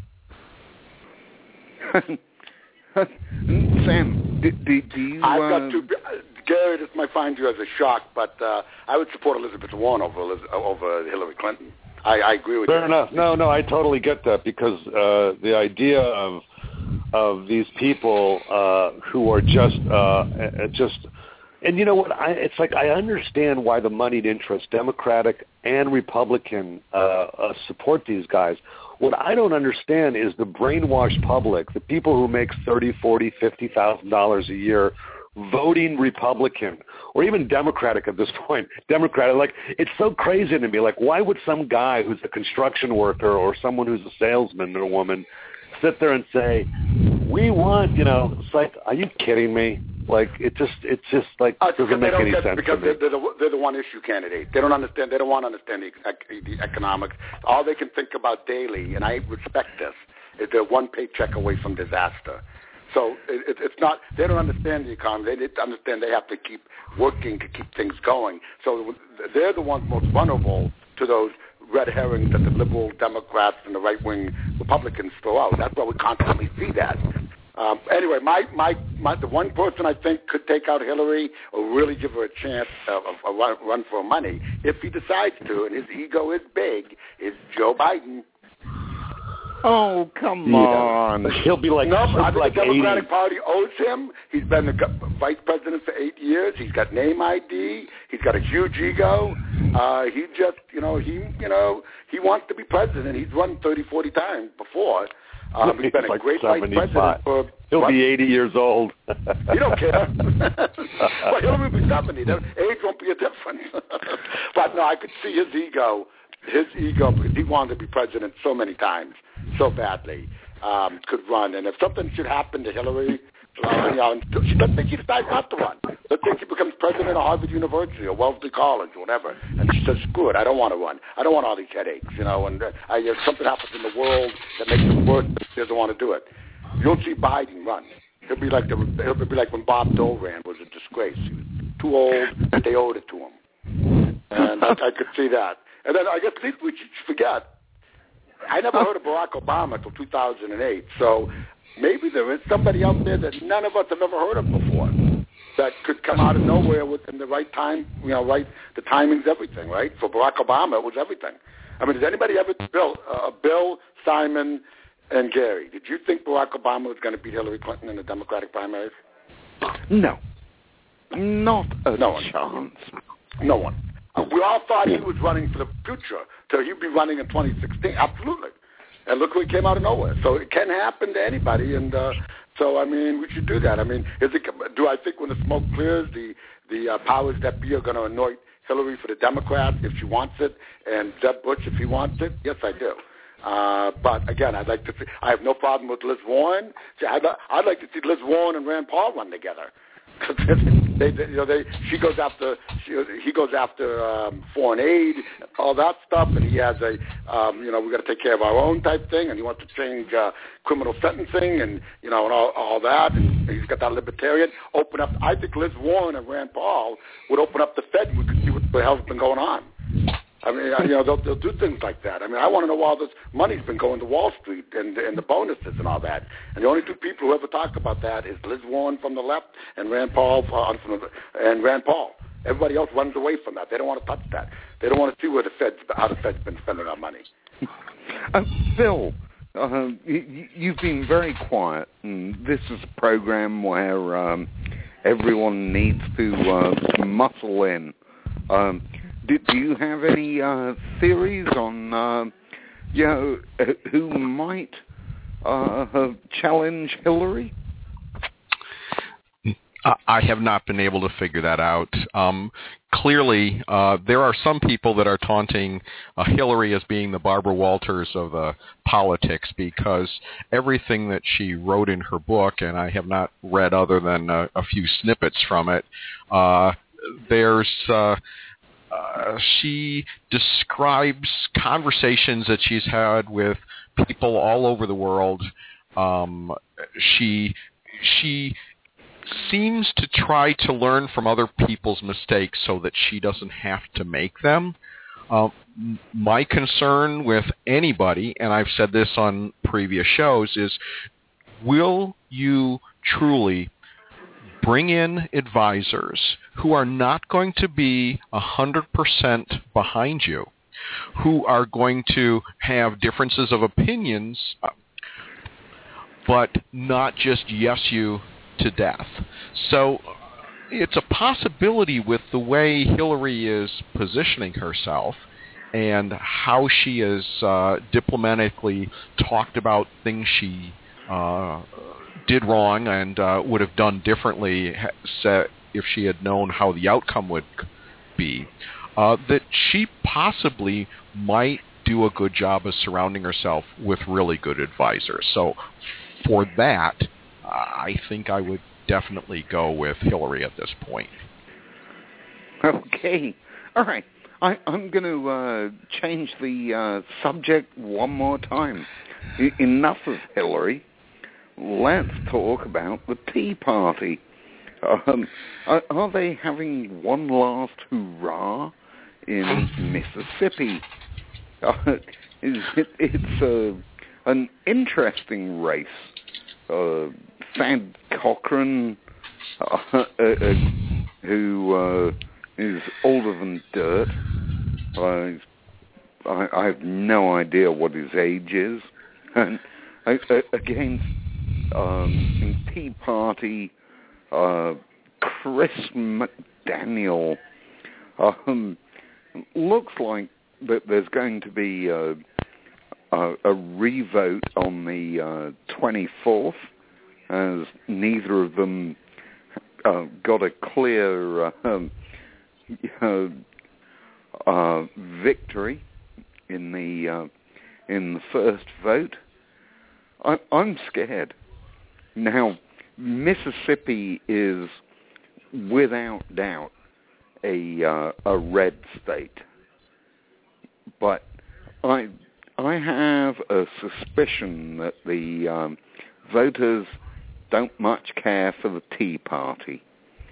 Sam, do, do, do you... I've uh, got to... Gary, this might find you as a shock, but uh, I would support Elizabeth Warren over, Eliz- over Hillary Clinton. I, I agree with Fair you. Fair enough. No, no, I totally get that because uh, the idea of of these people uh, who are just uh, just, and you know what? I, it's like I understand why the moneyed interests, Democratic and Republican, uh, uh, support these guys. What I don't understand is the brainwashed public, the people who make thirty, forty, fifty thousand dollars a year, voting Republican or even Democratic at this point. Democratic, like, it's so crazy to me. Like, why would some guy who's a construction worker or someone who's a salesman or a woman sit there and say, we want, you know, it's like, are you kidding me? Like, it just, it's just like, uh, doesn't make any get, sense because to me. they're, they're, the, they're the one issue candidate. They don't understand, they don't want to understand the, the economics. All they can think about daily, and I respect this, is they're one paycheck away from disaster. So it, it, it's not, they don't understand the economy. They don't understand they have to keep working to keep things going. So they're the ones most vulnerable to those red herrings that the liberal Democrats and the right-wing Republicans throw out. That's why we constantly see that. Um, anyway, my, my, my, the one person I think could take out Hillary or really give her a chance of a run, run for money, if he decides to, and his ego is big, is Joe Biden. Oh, come yeah. on. He'll be like, no, he'll I be think like the Democratic eighty. Party owes him. He's been the vice president for eight years. He's got name I D. He's got a huge ego. Uh, he just, you know, he, you know, he wants to be president. He's run thirty, forty times before. Um, he's been he's a like great vice president for... He'll what? be eighty years old. You don't care. Well, Hillary will be seventy. Age won't be a difference. But no, I could see his ego. His ego, because he wanted to be president so many times, so badly, um, could run. And if something should happen to Hillary, uh, you know, she doesn't think she decides not to run. Let's say she becomes president of Harvard University or Wellesley College or whatever, and she says, screw it, I don't want to run. I don't want all these headaches, you know, and uh, I, if something happens in the world that makes it worse, she doesn't want to do it. You don't see Biden run. He'll be like the, he'll be like when Bob Dole ran, was a disgrace. He was too old, but they owed it to him. And I, I could see that. And then I guess at least we should forget, I never heard of Barack Obama until two thousand eight. So maybe there is somebody out there that none of us have ever heard of before that could come out of nowhere within the right time, you know, right, the timing's everything, right? For Barack Obama, it was everything. I mean, did anybody ever, Bill, uh, Bill, Simon, and Gary, did you think Barack Obama was going to beat Hillary Clinton in the Democratic primaries? No. Not a no one. chance. No one. Uh, we all thought he was running for the future, so he'd be running in twenty sixteen. Absolutely. And look who came out of nowhere. So it can happen to anybody, and uh, so, I mean, we should do that. I mean, is it, do I think when the smoke clears, the, the uh, powers that be are going to anoint Hillary for the Democrats if she wants it, and Jeb Bush if he wants it? Yes, I do. Uh, but, again, I'd like to see, I have no problem with Liz Warren. See, I'd, I'd like to see Liz Warren and Rand Paul run together. they, they, you know, they, she goes after, she, he goes after um, foreign aid, all that stuff, and he has a, um, you know, we got to take care of our own type thing, and he wants to change uh, criminal sentencing, and you know, and all, all that. And he's got that libertarian open up. I think Liz Warren and Rand Paul would open up the Fed. We could see what the hell's been going on. I mean, you know, they'll, they'll do things like that. I mean, I want to know why all this money's been going to Wall Street and, and the bonuses and all that. And the only two people who ever talk about that is Liz Warren from the left and Rand Paul uh, from the, and Rand Paul. Everybody else runs away from that. They don't want to touch that. They don't want to see where the Fed's, how the Fed's been spending our money. Uh, Phil, uh, you, you've been very quiet, and this is a program where um, everyone needs to, uh, to muscle in. Um, Do, do you have any uh, theories on, uh, you know, who might uh, challenge Hillary? I have not been able to figure that out. Um, clearly, uh, there are some people that are taunting uh, Hillary as being the Barbara Walters of uh, politics, because everything that she wrote in her book, and I have not read other than a, a few snippets from it, uh, there's... Uh, Uh, she describes conversations that she's had with people all over the world. Um, she she seems to try to learn from other people's mistakes so that she doesn't have to make them. Uh, my concern with anybody, and I've said this on previous shows, is will you truly bring in advisors who are not going to be one hundred percent behind you, who are going to have differences of opinions, but not just yes you to death. So it's a possibility with the way Hillary is positioning herself and how she has uh, diplomatically talked about things she uh, did wrong and uh, would have done differently if she had known how the outcome would be, uh, that she possibly might do a good job of surrounding herself with really good advisors. So for that, uh, I think I would definitely go with Hillary at this point. Okay. All right. I, I'm going to uh, change the uh, subject one more time. E- enough of Hillary. let's talk about the Tea Party. Um, are, are they having one last hurrah in Mississippi? Uh, it, it's uh, an interesting race. Uh, Thad Cochran, uh, uh, uh, who uh, is older than dirt. Uh, I, I have no idea what his age is. And uh, against um, Tea Party, uh, Chris McDaniel. Um, looks like that there's going to be a, a, a revote on the uh, twenty-fourth, as neither of them uh, got a clear uh, um, uh, uh, victory in the uh, in the first vote. I, I'm scared. Now, Mississippi is without doubt a uh, a red state, but I I have a suspicion that the um, voters don't much care for the Tea Party,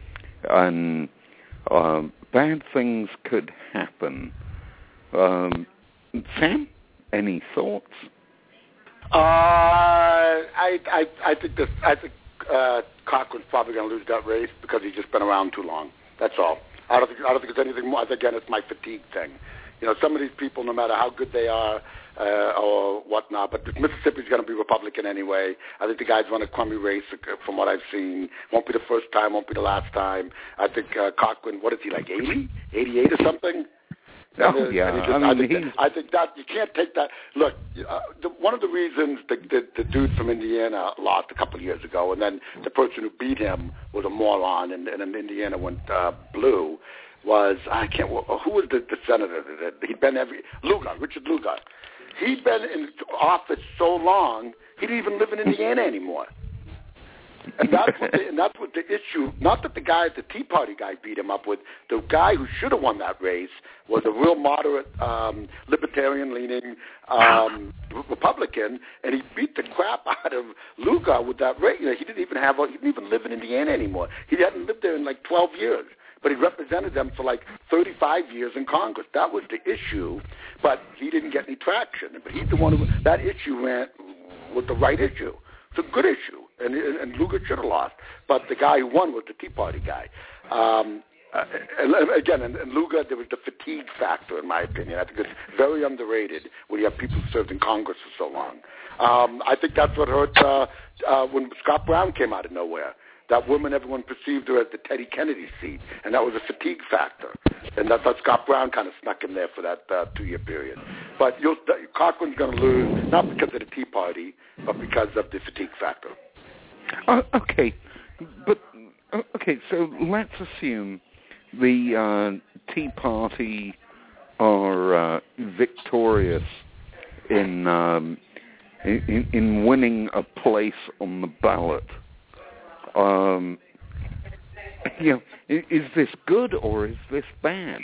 and um, bad things could happen. Um, Sam, any thoughts? Uh, I I I think this I think uh, Cochran's probably going to lose that race because he's just been around too long. That's all. I don't think I don't think it's anything more. Again, it's my fatigue thing. You know, some of these people, no matter how good they are uh, or whatnot, but Mississippi's going to be Republican anyway. I think the guy's run a crummy race from what I've seen. Won't be the first time, won't be the last time. I think uh, Cochran, what is he, like eighty, eighty-eight or something? Oh, and, yeah. and just, I, mean, I, think he's... that, I think that you can't take that. Look, uh, the, one of the reasons the, the, the dude from Indiana lost a couple of years ago, and then the person who beat him was a moron, and, and Indiana went uh, blue, was, I can't, who was the, the senator? He'd been every, Lugar, Richard Lugar. He'd been in office so long, he didn't even live in Indiana anymore. And that's what the, and that's what the issue, not that the guy, the Tea Party guy beat him up with, the guy who should have won that race was a real moderate, um, libertarian-leaning um, Republican, and he beat the crap out of Lugar with that race. You know, he didn't even have, a, he didn't even live in Indiana anymore. He hadn't lived there in like twelve years. But he represented them for like thirty-five years in Congress. That was the issue, but he didn't get any traction. But he's the one who, that issue ran with the right issue. It's a good issue, and, and Lugar should have lost. But the guy who won was the Tea Party guy. Um, uh, and, and again, and, and Lugar, there was the fatigue factor, in my opinion. I think it's very underrated when you have people who served in Congress for so long. Um, I think that's what hurt uh, uh, when Scott Brown came out of nowhere. That woman, everyone perceived her as the Teddy Kennedy seat, and that was a fatigue factor. And that's how Scott Brown kind of snuck in there for that uh, two-year period. But you'll, Cochran's going to lose, not because of the Tea Party, but because of the fatigue factor. Uh, okay, but, okay, so let's assume the uh, Tea Party are uh, victorious in, um, in, in winning a place on the ballot. Um, you know, is this good or is this bad?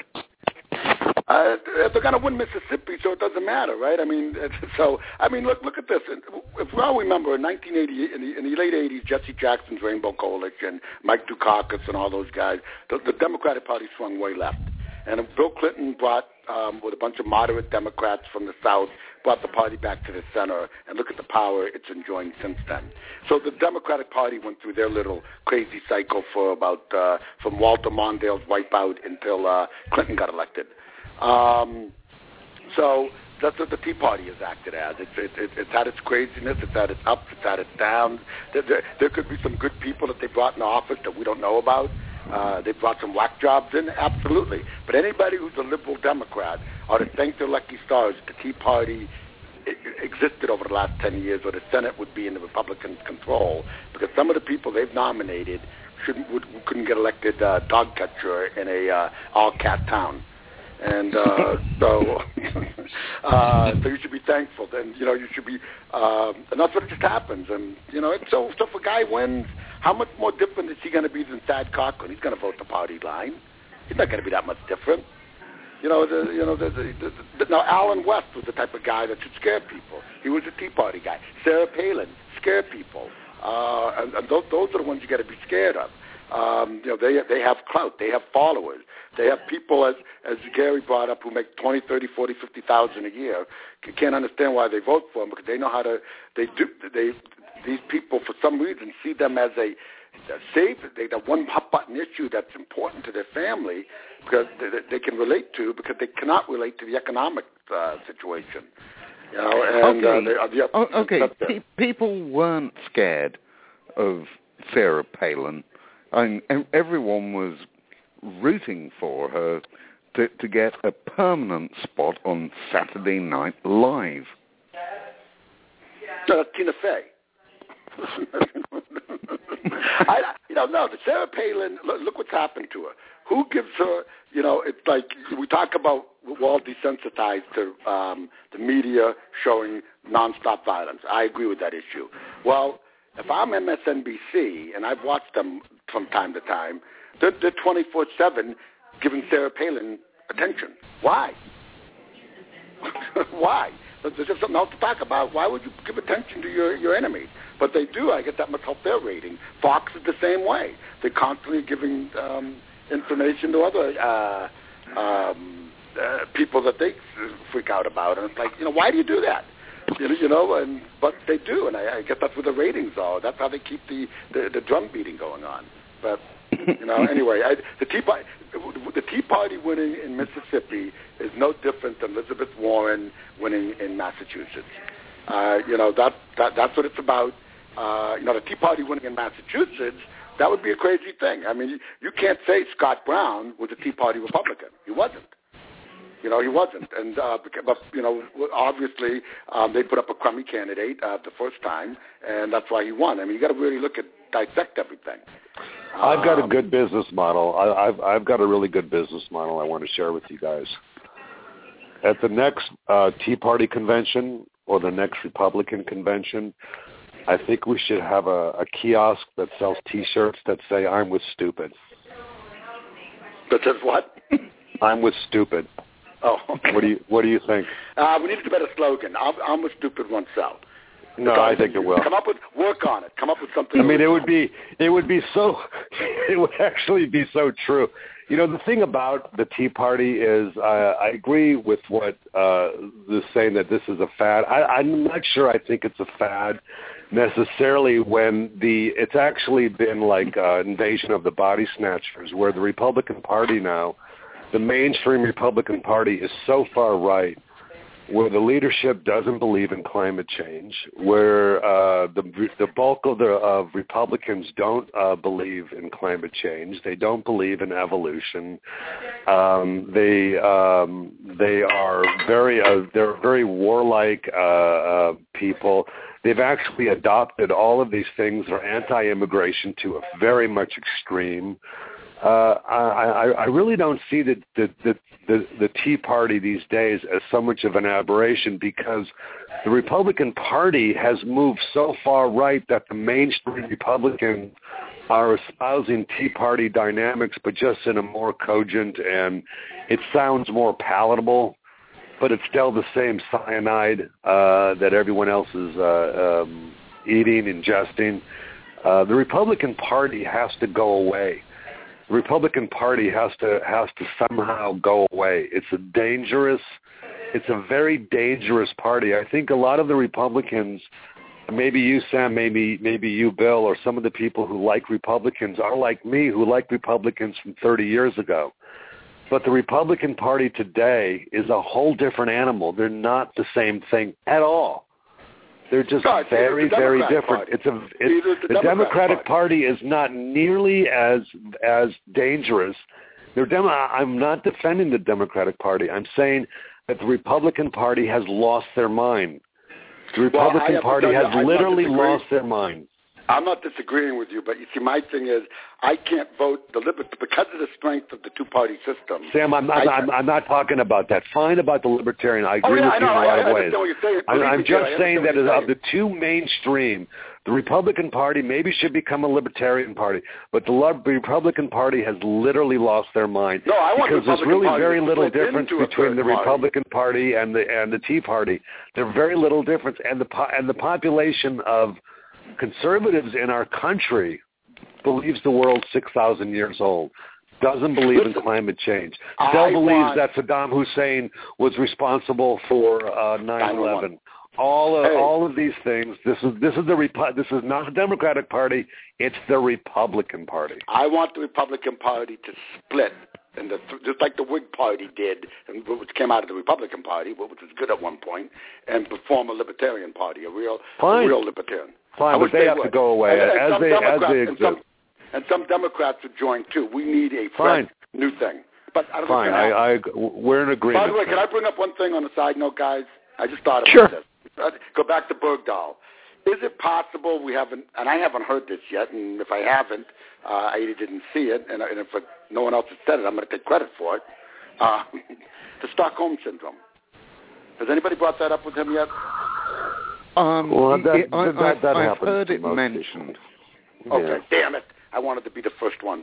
Uh, they're going to win Mississippi, so it doesn't matter, right? I mean, so I mean, look, look at this. If we all remember, in nineteen eighty, in the, in the late eighties, Jesse Jackson's Rainbow Coalition, Mike Dukakis, and all those guys, the, the Democratic Party swung way left. And Bill Clinton brought, um, with a bunch of moderate Democrats from the South, brought the party back to the center, and look at the power it's enjoying since then. So the Democratic Party went through their little crazy cycle for about, uh, from Walter Mondale's wipeout until uh, Clinton got elected. Um, so that's what the Tea Party has acted as. It's, it, it, it's had its craziness, it's had its ups, it's had its downs. There, there, there could be some good people that they brought in office that we don't know about. Uh, they brought some whack jobs in, absolutely. But anybody who's a liberal Democrat ought to thank their lucky stars the Tea Party existed over the last ten years, or the Senate would be in the Republican control, because some of the people they've nominated shouldn't would, couldn't get elected uh, dog catcher in a uh, all-cat town. And uh, so, uh, so you should be thankful. And you know, you should be, uh, and that's what just happens. And you know, it's so so if a guy wins, how much more different is he going to be than Thad Cochran? He's going to vote the party line. He's not going to be that much different. You know, the, you know, the, the, the, the, now Alan West was the type of guy that should scare people. He was a Tea Party guy. Sarah Palin scared people. uh, and, and those, those are the ones you got to be scared of. Um, you know, they they have clout, they have followers, they have people, as as Gary brought up, who make twenty, thirty, forty, fifty thousand a year. You can't understand why they vote for them, because they know how to. They do. They these people, for some reason, see them as a, a save. They the one hot button issue that's important to their family, because they, they can relate to, because they cannot relate to the economic uh, situation. You know, and okay, uh, they, uh, oh, okay. Pe- people weren't scared of Sarah Palin. And everyone was rooting for her to, to get a permanent spot on Saturday Night Live. No, that's Tina Fey. I, you know, no, the Sarah Palin, look, look what's happened to her. Who gives her, you know, it's like we talk about, we're all desensitized to um, the media showing nonstop violence. I agree with that issue. Well, if I'm M S N B C, and I've watched them from time to time, they're, they're twenty-four seven giving Sarah Palin attention. Why? Why? There's just something else to talk about. Why would you give attention to your, your enemy? But they do. I guess that must help their rating. Fox is the same way. They're constantly giving um, information to other uh, um, uh, people that they freak out about. And it's like, you know, why do you do that? You know, and but they do, and I, I guess that's where the ratings are. That's how they keep the, the, the drum beating going on. But you know, anyway, I, the Tea Party, the Tea Party winning in Mississippi is no different than Elizabeth Warren winning in Massachusetts. Uh, you know, that, that that's what it's about. Uh, you know, the Tea Party winning in Massachusetts, that would be a crazy thing. I mean, you, you can't say Scott Brown was a Tea Party Republican. He wasn't. You know, he wasn't. And, uh, but, you know, obviously um, they put up a crummy candidate uh, the first time, and that's why he won. I mean, you got to really look at, dissect everything. I've got a Um, good business model. I, I've, I've got a really good business model I want to share with you guys. At the next uh, Tea Party convention or the next Republican convention, I think we should have a, a kiosk that sells T-shirts that say, "I'm with stupid." That says what? I'm with stupid. Oh, What do you What do you think? Uh, we need a better slogan. I'm, I'm a stupid oneself. No, I think it will. Come up with, work on it. Come up with something. I mean, it original. would be, it would be so, it would actually be so true. You know, the thing about the Tea Party is, uh, I agree with what uh, the saying that this is a fad. I, I'm not sure. I think it's a fad necessarily when the it's actually been like uh, invasion of the body snatchers, where the Republican Party now, the mainstream Republican Party is so far right, where the leadership doesn't believe in climate change, where uh, the the bulk of the of Republicans don't uh, believe in climate change. They don't believe in evolution. Um, they um, they are very uh, they're very warlike uh, uh, people. They've actually adopted all of these things. They're anti-immigration to a very much extreme. Uh, I, I really don't see the, the, the, the, the Tea Party these days as so much of an aberration, because the Republican Party has moved so far right that the mainstream Republicans are espousing Tea Party dynamics, but just in a more cogent, and it sounds more palatable, but it's still the same cyanide uh, that everyone else is uh, um, eating, ingesting. Uh, the Republican Party has to go away. The Republican Party has to has to somehow go away. It's a dangerous, it's a very dangerous party. I think a lot of the Republicans, maybe you, Sam, maybe maybe you, Bill, or some of the people who like Republicans are like me, who like Republicans from thirty years ago. But the Republican Party today is a whole different animal. They're not the same thing at all. They're just no, very, the very Democrat different. Party. It's a it's, the, the Democrat Democratic Party. Party is not nearly as as dangerous. They're Demo- I'm not defending the Democratic Party. I'm saying that the Republican Party has lost their mind. The Republican well, Party has you, literally lost their mind. I'm not disagreeing with you, but you see, my thing is, I can't vote the liber- because of the strength of the two-party system. Sam, I'm not. I, I'm, I'm not talking about that. Fine about the libertarian. I agree oh, yeah, with I you know, in a lot I, of I ways. What you're saying. I'm, I'm me, just I saying that of the two mainstream, the Republican Party maybe should become a libertarian party, but the Republican Party has literally lost their mind. No, I want because the there's really Party very to little split difference into a between the third party. Republican Party and the and the Tea Party. There's very little difference, and the and the population of conservatives in our country believes the world's six thousand years old, doesn't believe Listen, in climate change, still believes want... that Saddam Hussein was responsible for uh, nine eleven. All of, hey. all of these things. This is this is the Repu- this is not the Democratic Party. It's the Republican Party. I want the Republican Party to split, and the, just like the Whig Party did, and which came out of the Republican Party, which was good at one point, and form a Libertarian Party, a real, a real Libertarian. Fine, but they, they have would. to go away and, and as they as they exist. And some, and some Democrats would join too. We need a fresh new thing. But I don't Fine, I, I, we're in agreement. By the way, can I bring up one thing on the side note, guys? I just thought about sure. this. Go back to Bergdahl. Is it possible we haven't, and I haven't heard this yet, and if I haven't, uh, I either didn't see it, and, and if it, no one else has said it, I'm going to take credit for it, uh, the Stockholm Syndrome. Has anybody brought that up with him yet? Um, well, that, it, I, that, that I've heard it mentioned. People. Okay, yeah. Damn it. I wanted to be the first one.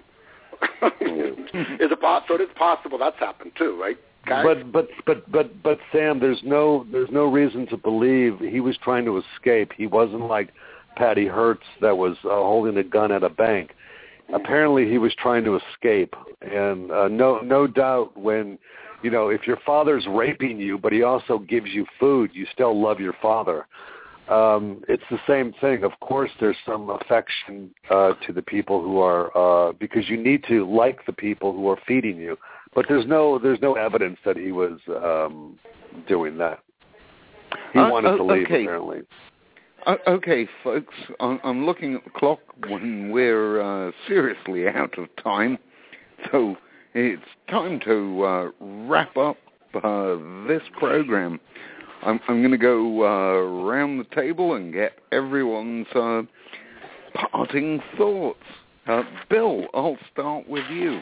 Is it possible? So it is possible that's happened too, right? Guys? But but but but but Sam, there's no there's no reason to believe he was trying to escape. He wasn't like Patty Hearst that was uh, holding a gun at a bank. Apparently, he was trying to escape, and uh, no no doubt when you know if your father's raping you, but he also gives you food, you still love your father. Um, it's the same thing. Of course, there's some affection uh, to the people who are uh, because you need to like the people who are feeding you. But there's no there's no evidence that he was um, doing that. He uh, wanted uh, to leave, okay. apparently. Uh, okay, folks, I'm, I'm looking at the clock when we're uh, seriously out of time. So it's time to uh, wrap up uh, this program. I'm, I'm going to go uh, around the table and get everyone's uh, parting thoughts. Uh, Bill, I'll start with you.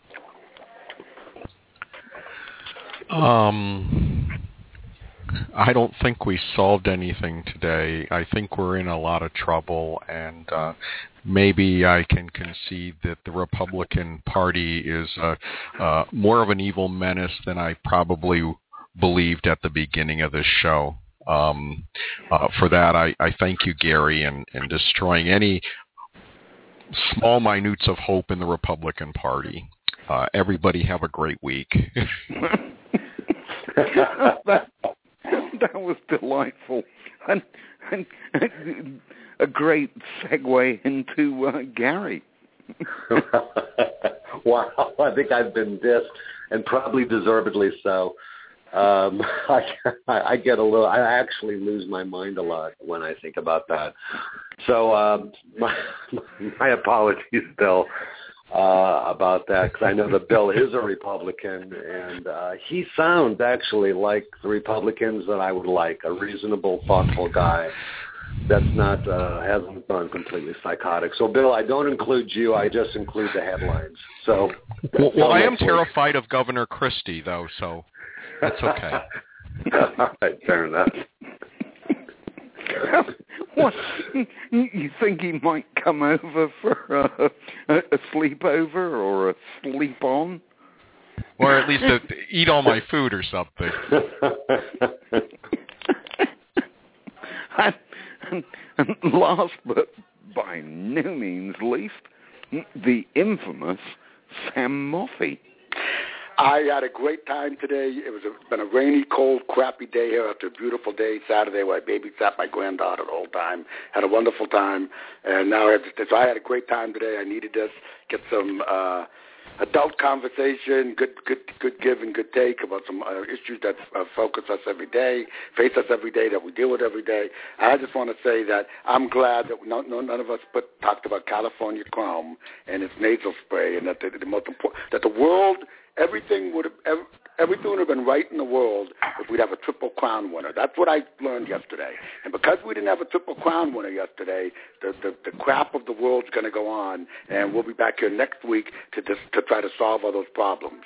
Um, I don't think we solved anything today. I think we're in a lot of trouble, and uh, maybe I can concede that the Republican Party is uh, uh, more of an evil menace than I probably believed at the beginning of this show. Um, uh, for that, I, I thank you, Gary, in, in destroying any small minutes of hope in the Republican Party. Uh, everybody have a great week. that, that was delightful, and, and, and a great segue into uh, Gary. Wow, I think I've been dissed, and probably deservedly so. Um, I, I get a little. I actually lose my mind a lot when I think about that. So um, my, my apologies, Bill. Uh, about that, because I know that Bill is a Republican, and uh, he sounds actually like the Republicans that I would like, a reasonable, thoughtful guy that's not, uh, hasn't gone completely psychotic. So, Bill, I don't include you, I just include the headlines. So, Well, well I am week. terrified of Governor Christie, though, so that's okay. All right, fair enough. What? You think he might come over for a, a sleepover or a sleep-on? Or at least a, eat all my food or something. and, and, and last but by no means least, the infamous Sam Moffey. I had a great time today. It was a, been a rainy, cold, crappy day here after a beautiful day Saturday where I babysat my granddaughter the whole time. Had a wonderful time. And now I have, so I had a great time today. I needed this, get some uh, adult conversation, good good, good give and good take about some uh, issues that uh, focus us every day, face us every day, that we deal with every day. And I just want to say that I'm glad that no, no, none of us put, talked about California Chrome and its nasal spray, and that the, the most important, that the world... Everything would have every, everything would have been right in the world if we'd have a Triple Crown winner. That's what I learned yesterday. And because we didn't have a Triple Crown winner yesterday, the the, the crap of the world's going to go on, and we'll be back here next week to just, to try to solve all those problems.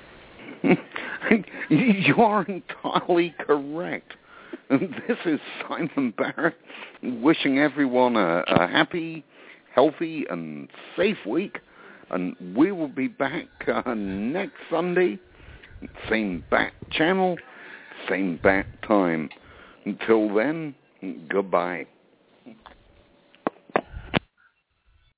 You are entirely correct. This is Simon Barrett wishing everyone a, a happy, healthy, and safe week. And we will be back uh, next Sunday, same bat channel, same bat time. Until then, goodbye.